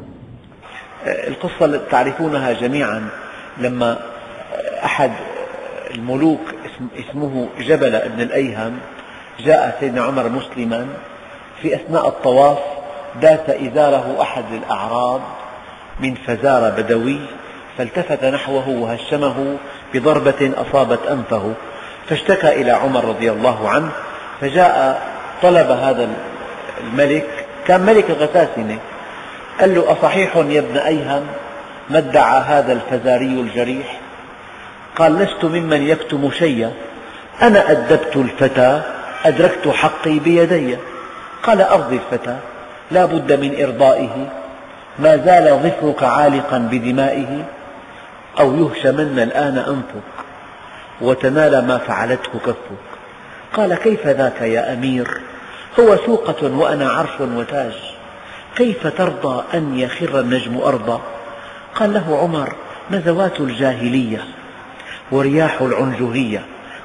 القصة التي تعرفونها جميعا، لما أحد الملوك اسمه جبل بن الأيهم جاء سيدنا عمر مسلما، في أثناء الطواف داس إزاره أحد الأعراب من فزار بدوي، فالتفت نحوه وهشمه بضربة أصابت أنفه، فاشتكى إلى عمر رضي الله عنه، فجاء طلب هذا الملك، كان ملك الغساسنة، قال له: أصحيح يا ابن أيهم ما ادعى هذا الفزاري الجريح؟ قال: لست ممن يكتم شيئا، أنا أدبت الفتى أدركت حقي بيدي. قال: أرضي الفتى، لا بد من إرضائه، ما زال ظفرك عالقا بدمائه، أو يهشمن الآن أنفك وتنال ما فعلته كفك. قال: كيف ذاك يا أمير؟ هو سوقة وأنا عرش وتاج، كيف ترضى أن يخر النجم أرضا؟ قال له عمر: نزوات الجاهلية ورياح العنجهية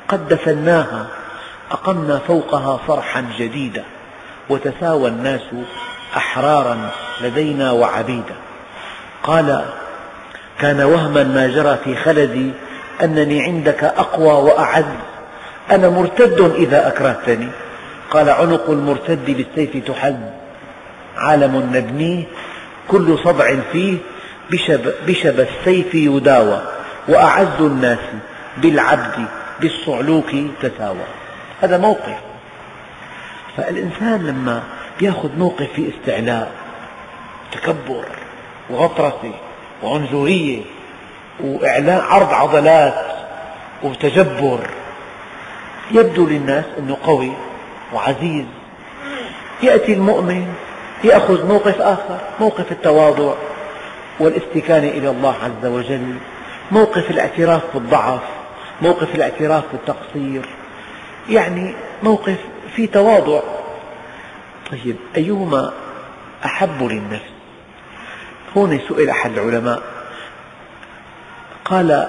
قد دفناها أقمنا فوقها صرحا جديدا وتساوى الناس أحرارا لدينا وعبيدا. قال كان وهما ما جرى في خلدي أنني عندك أقوى وأعز، أنا مرتد إذا أكرهتني. قال عنق المرتد بالسيف تحز، عالم نبنيه كل صدع فيه بشب, بشب السيف يداوى، وأعز الناس بالعبد بالصعلوك تساوى. هذا موقف. فالإنسان لما يأخذ موقف في استعلاء تكبر وغطرسة وعنجهية وإعلان عرض عضلات وتجبر، يبدو للناس أنه قوي وعزيز. يأتي المؤمن يأخذ موقف آخر، موقف التواضع والاستكانة إلى الله عز وجل، موقف الاعتراف بالضعف، موقف الاعتراف بالتقصير، يعني موقف في تواضع. طيب أيهما أحب للنفس؟ هنا سئل أحد العلماء قال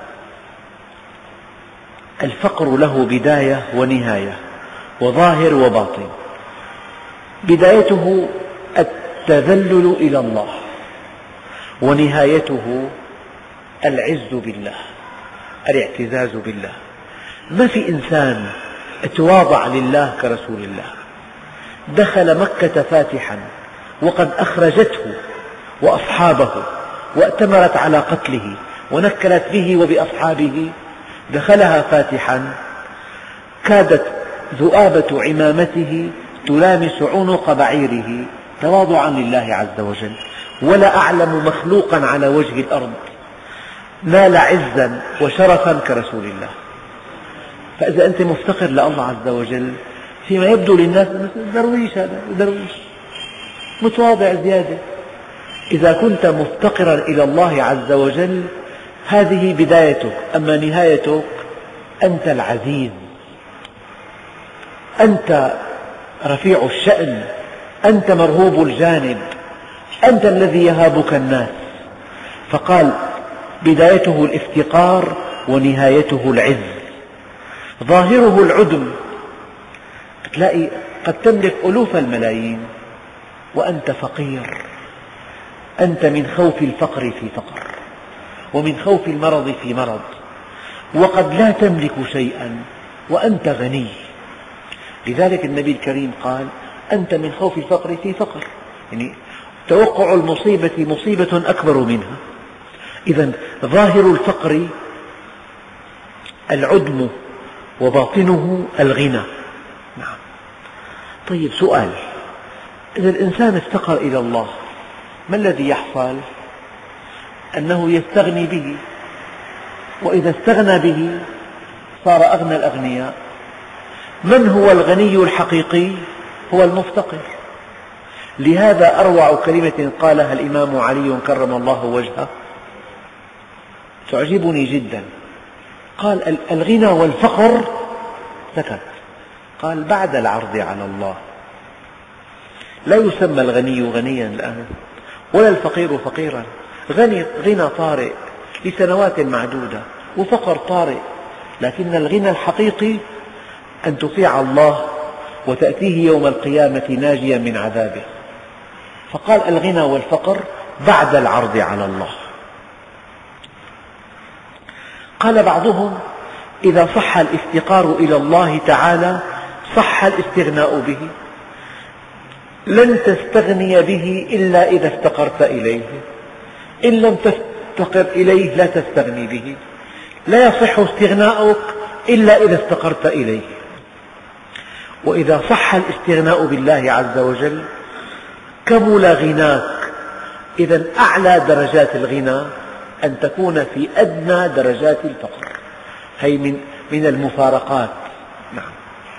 الفقر له بداية ونهاية وظاهر وباطن. بدايته التذلل إلى الله، ونهايته العز بالله، الاعتزاز بالله. ما في إنسان تواضع لله كرسول الله. دخل مكة فاتحا وقد أخرجته وأصحابه وأتمرت على قتله ونكلت به وبأصحابه، دخلها فاتحا كادت ذؤابة عمامته تلامس عنق بعيره تواضعا لله عز وجل. ولا أعلم مخلوقا على وجه الأرض نال عزا وشرفا كرسول الله. فإذا أنت مفتقر لله عز وجل فيما يبدو للناس درويش، هذا درويش متواضع زيادة. إذا كنت مفتقرا إلى الله عز وجل هذه بدايتك، أما نهايتك أنت العزيز، أنت رفيع الشأن، أنت مرهوب الجانب، أنت الذي يهابك الناس. فقال بدايته الافتقار ونهايته العز. ظاهره العدم، تلاقي قد تملك ألوف الملايين وأنت فقير، أنت من خوف الفقر في فقر، ومن خوف المرض في مرض، وقد لا تملك شيئا وأنت غني. لذلك النبي الكريم قال أنت من خوف الفقر في فقر، يعني توقع المصيبة مصيبة أكبر منها. إذا ظاهر الفقر العدم وباطنه الغنى. نعم. طيب سؤال، إذا الإنسان افتقر إلى الله ما الذي يحصل؟ أنه يستغني به، وإذا استغنى به صار أغنى الأغنياء. من هو الغني الحقيقي؟ هو المفتقر. لهذا أروع كلمة قالها الإمام علي كرم الله وجهه تعجبني جدا. قال الغنى والفقر، سكت، قال بعد العرض على الله. لا يسمى الغني غنيا الآن ولا الفقير فقيرا. غني غنى طارئ لسنوات معدودة، وفقر طارئ، لكن الغنى الحقيقي أن تطيع الله وتأتيه يوم القيامة ناجيا من عذابه. فقال الغنى والفقر بعد العرض على الله. قال بعضهم إذا صح الافتقار إلى الله تعالى صح الاستغناء به. لن تستغني به إلا إذا افتقرت إليه، إن لم تفتقر إليه لا تستغني به. لا يصح استغناؤك إلا إذا افتقرت إليه. وإذا صح الاستغناء بالله عز وجل كمل غناك. إذا أعلى درجات الغنى أن تكون في أدنى درجات الفقر، هي من من المفارقات. نعم.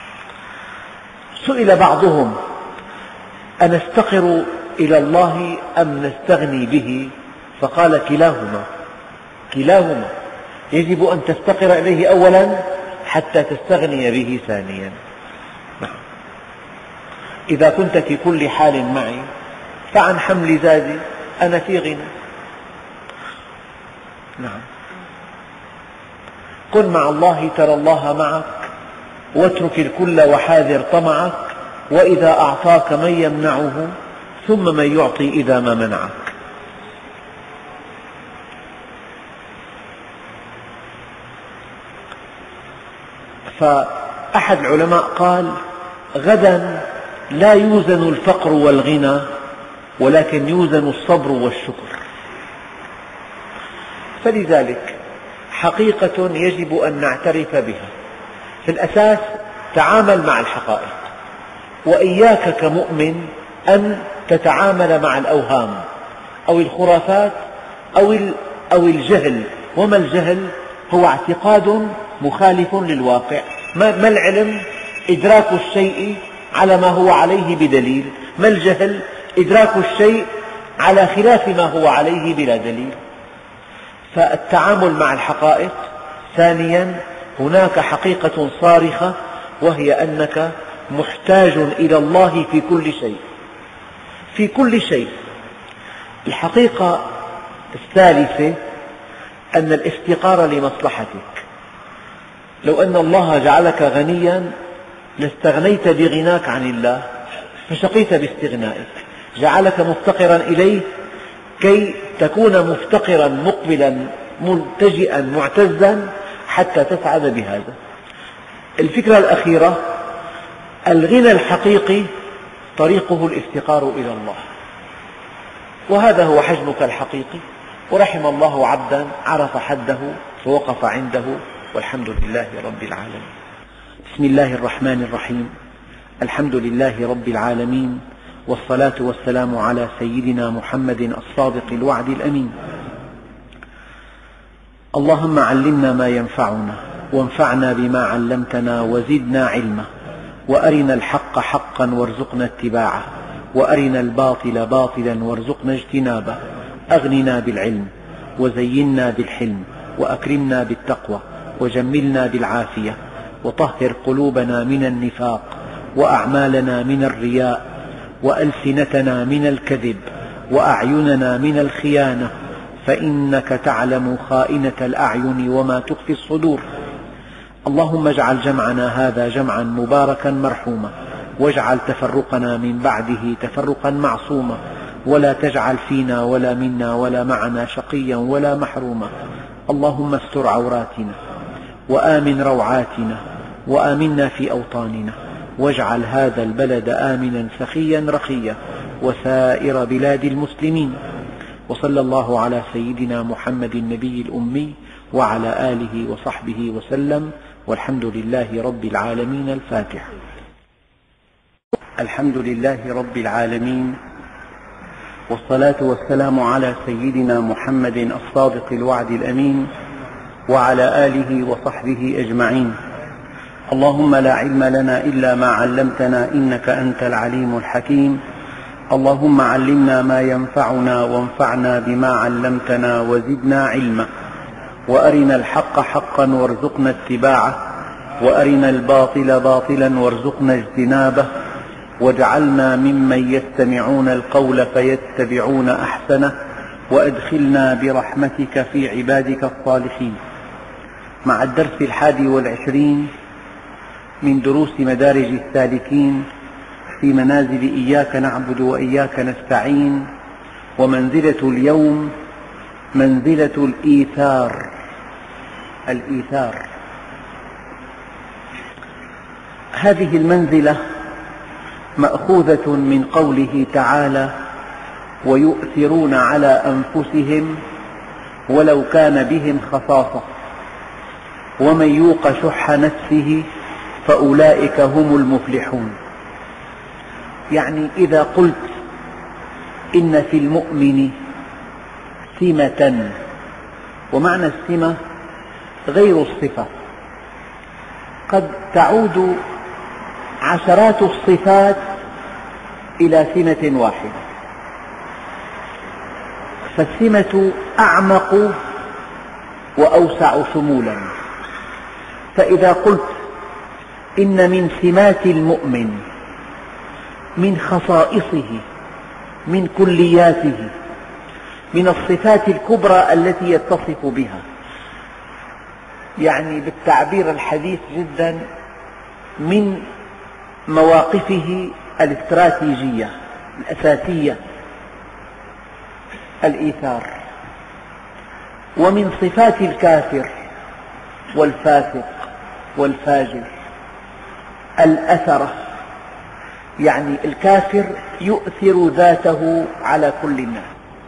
سئل بعضهم أنفتقر إلى الله أم نستغني به؟ فقال كلاهما، كلاهما يجب أن تفتقر إليه أولا حتى تستغني به ثانيا. نعم. إذا كنت في كل حال معي فعن حمل زادي أنا في غنى. نعم. كن مع الله ترى الله معك، واترك الكل وحاذر طمعك، وإذا أعطاك من يمنعه، ثم من يعطي إذا ما منعك. فأحد العلماء قال: غدا لا يوزن الفقر والغنى، ولكن يوزن الصبر والشكر. فلذلك حقيقة يجب أن نعترف بها. في الأساس تعامل مع الحقائق، وإياك كمؤمن أن تتعامل مع الأوهام أو الخرافات أو الجهل. وما الجهل؟ هو اعتقاد مخالف للواقع. ما العلم؟ إدراك الشيء على ما هو عليه بدليل. ما الجهل؟ إدراك الشيء على خلاف ما هو عليه بلا دليل. فالتعامل مع الحقائق. ثانيا، هناك حقيقة صارخة، وهي أنك محتاج إلى الله في كل شيء، في كل شيء. الحقيقة الثالثة أن الافتقار لمصلحتك. لو أن الله جعلك غنيا لاستغنيت بغناك عن الله، فشقيت باستغنائك. جعلك مفتقرا إليه كي تكون مفتقرا مقبلا ملتجئا معتزا حتى تسعد بهذا. الفكرة الأخيرة: الغنى الحقيقي طريقه الافتقار إلى الله، وهذا هو حجمك الحقيقي. ورحم الله عبدا عرف حده ووقف عنده، والحمد لله رب العالمين. بسم الله الرحمن الرحيم. الحمد لله رب العالمين، والصلاة والسلام على سيدنا محمد الصادق الوعد الأمين. اللهم علمنا ما ينفعنا، وانفعنا بما علمتنا، وزدنا علما، وأرنا الحق حقا وارزقنا اتباعه، وأرنا الباطل باطلا وارزقنا اجتنابه. أغننا بالعلم، وزينا بالحلم، وأكرمنا بالتقوى، وجملنا بالعافية، وطهر قلوبنا من النفاق، وأعمالنا من الرياء، وألسنتنا من الكذب، وأعيننا من الخيانة، فإنك تعلم خائنة الأعين وما تخفي الصدور. اللهم اجعل جمعنا هذا جمعا مباركا مرحوما، واجعل تفرقنا من بعده تفرقا معصوما، ولا تجعل فينا ولا منا ولا معنا شقيا ولا محروما. اللهم استر عوراتنا، وآمن روعاتنا، وآمنا في أوطاننا، واجعل هذا البلد آمنا سخيا رخيا، وسائر بلاد المسلمين. وصلى الله على سيدنا محمد النبي الأمي وعلى آله وصحبه وسلم، والحمد لله رب العالمين. الفاتحة. الحمد لله رب العالمين، والصلاة والسلام على سيدنا محمد الصادق الوعد الأمين، وعلى آله وصحبه أجمعين. اللهم لا علم لنا إلا ما علمتنا، إنك أنت العليم الحكيم. اللهم علمنا ما ينفعنا، وانفعنا بما علمتنا، وزدنا علما، وأرنا الحق حقا وارزقنا اتباعه، وأرنا الباطل باطلا وارزقنا اجتنابه، واجعلنا ممن يستمعون القول فيتبعون أحسنه، وأدخلنا برحمتك في عبادك الصالحين. مع الدرس الحادي والعشرين من دروس مدارج السالكين في منازل إياك نعبد وإياك نستعين، ومنزلة اليوم منزلة الإيثار. الإيثار هذه المنزلة مأخوذة من قوله تعالى: ويؤثرون على أنفسهم ولو كان بهم خصاصة، ومن يوق شح نفسه فأولئك هم المفلحون. يعني إذا قلت إن في المؤمن سمة، ومعنى السمة غير الصفة، قد تعود عشرات الصفات إلى سمة واحدة، فالسمة أعمق وأوسع شمولا. فإذا قلت إن من سمات المؤمن، من خصائصه، من كلياته، من الصفات الكبرى التي يتصف بها، يعني بالتعبير الحديث جدا من مواقفه الاستراتيجية الأساسية الإيثار. ومن صفات الكافر والفاسق والفاجر الأثرة، يعني الكافر يؤثر ذاته على كل الناس،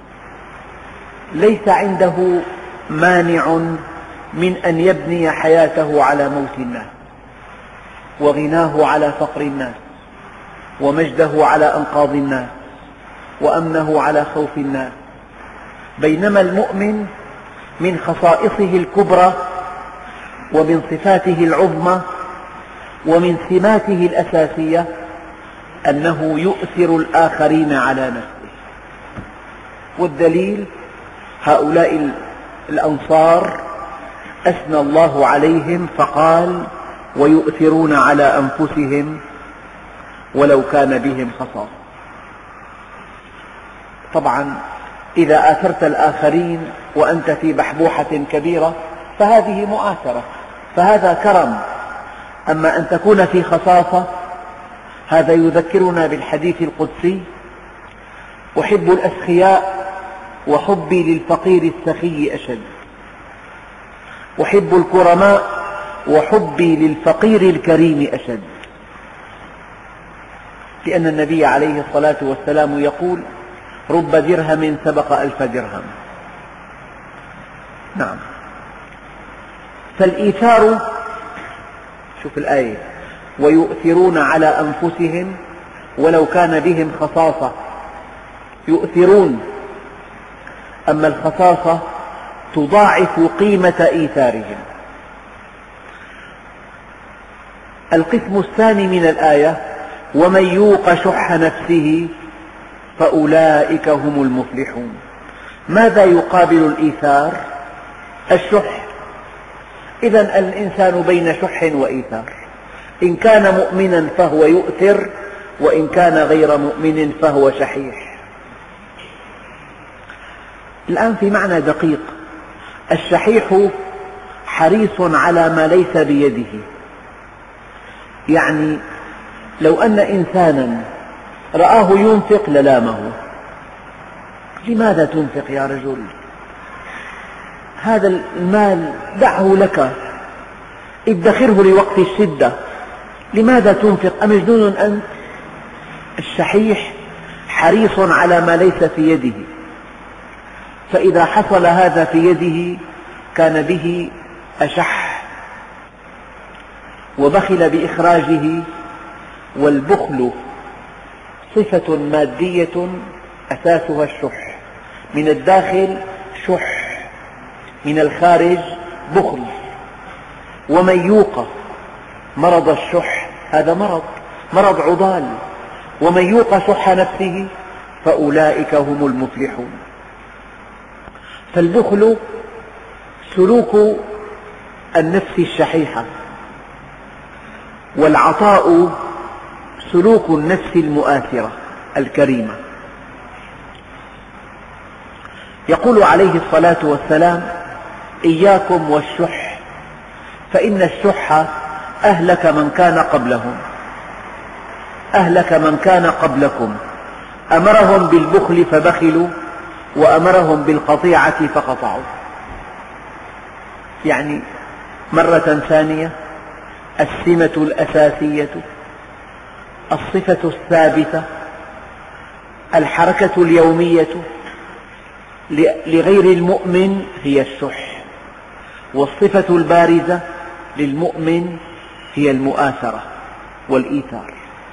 ليس عنده مانع من أن يبني حياته على موت الناس، وغناه على فقر الناس، ومجده على أنقاض الناس، وأمنه على خوف الناس. بينما المؤمن من خصائصه الكبرى ومن صفاته العظمى ومن سماته الأساسية أنه يؤثر الآخرين على نفسه. والدليل هؤلاء الأنصار أثنى الله عليهم فقال: ويؤثرون على أنفسهم ولو كان بهم خصاصة. طبعا إذا آثرت الآخرين وأنت في بحبوحة كبيرة فهذه مؤاثرة، فهذا كرم. أما أن تكون في خصاصة هذا يذكرنا بالحديث القدسي: أحب الأسخياء وحبي للفقير السخي أشد، أحب الكرماء وحبي للفقير الكريم أشد. لأن النبي عليه الصلاة والسلام يقول: رب درهم سبق ألف درهم. نعم. فالإيثار، شوف الآية: ويؤثرون على أنفسهم ولو كان بهم خصاصة. يؤثرون، أما الخصاصة تضاعف قيمة إيثارهم. القسم الثاني من الآية: ومن يوق شح نفسه فأولئك هم المفلحون. ماذا يقابل الإيثار؟ الشح. إذن الإنسان بين شح وإيثار، إن كان مؤمنا فهو يؤثر، وإن كان غير مؤمن فهو شحيح. الآن في معنى دقيق: الشحيح حريص على ما ليس بيده. يعني لو أن إنسانا رآه ينفق للامه: لماذا تنفق يا رجل؟ هذا المال دعه لك، ادخره لوقت الشدة، لماذا تنفق؟ أمجنون أنت؟ الشحيح حريص على ما ليس في يده، فإذا حصل هذا في يده كان به أشح وبخل بإخراجه. والبخل صفة مادية أساسها الشح، من الداخل شح، من الخارج بخل. ومن يوق مرض الشح، هذا مرض مرض عضال، ومن يوق شح نفسه فأولئك هم المفلحون. فالبخل سلوك النفس الشحيحة، والعطاء سلوك النفس المؤثرة الكريمة. يقول عليه الصلاة والسلام: إياكم والشح فإن الشح أهلك من كان قبلهم، أهلك من كان قبلكم، أمرهم بالبخل فبخلوا وأمرهم بالقطيعة فقطعوا. يعني مرة ثانية: السمة الأساسية، الصفة الثابتة، الحركة اليومية لغير المؤمن هي الشح، والصفة البارزة للمؤمن هي المؤاثرة والإيثار.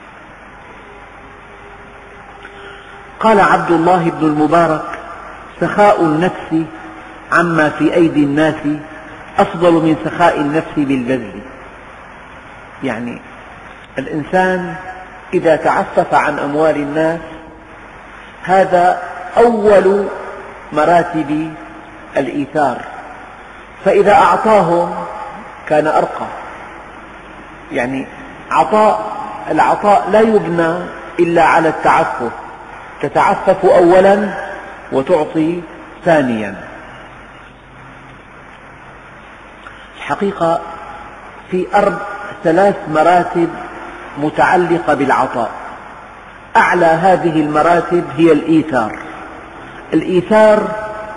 قال عبد الله بن المبارك: سخاء النفس عما في أيدي الناس أفضل من سخاء النفس بالبذل. يعني الإنسان إذا تعفف عن أموال الناس هذا أول مراتب الإيثار، فإذا أعطاهم كان أرقى. يعني عطاء العطاء لا يبنى إلا على التعفف، تتعفف أولا وتعطي ثانيا. الحقيقة في أرض ثلاث مراتب متعلقة بالعطاء. أعلى هذه المراتب هي الإيثار. الإيثار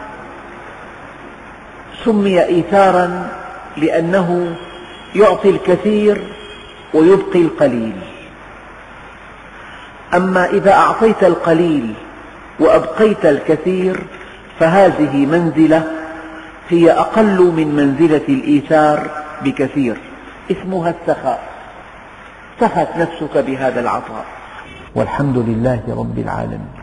سمي إيثارا لأنه يعطي الكثير ويبقي القليل. أما إذا أعطيت القليل وأبقيت الكثير فهذه منزلة هي أقل من منزلة الإيثار بكثير، اسمها السخاء. سخت نفسك بهذا العطاء. والحمد لله رب العالمين.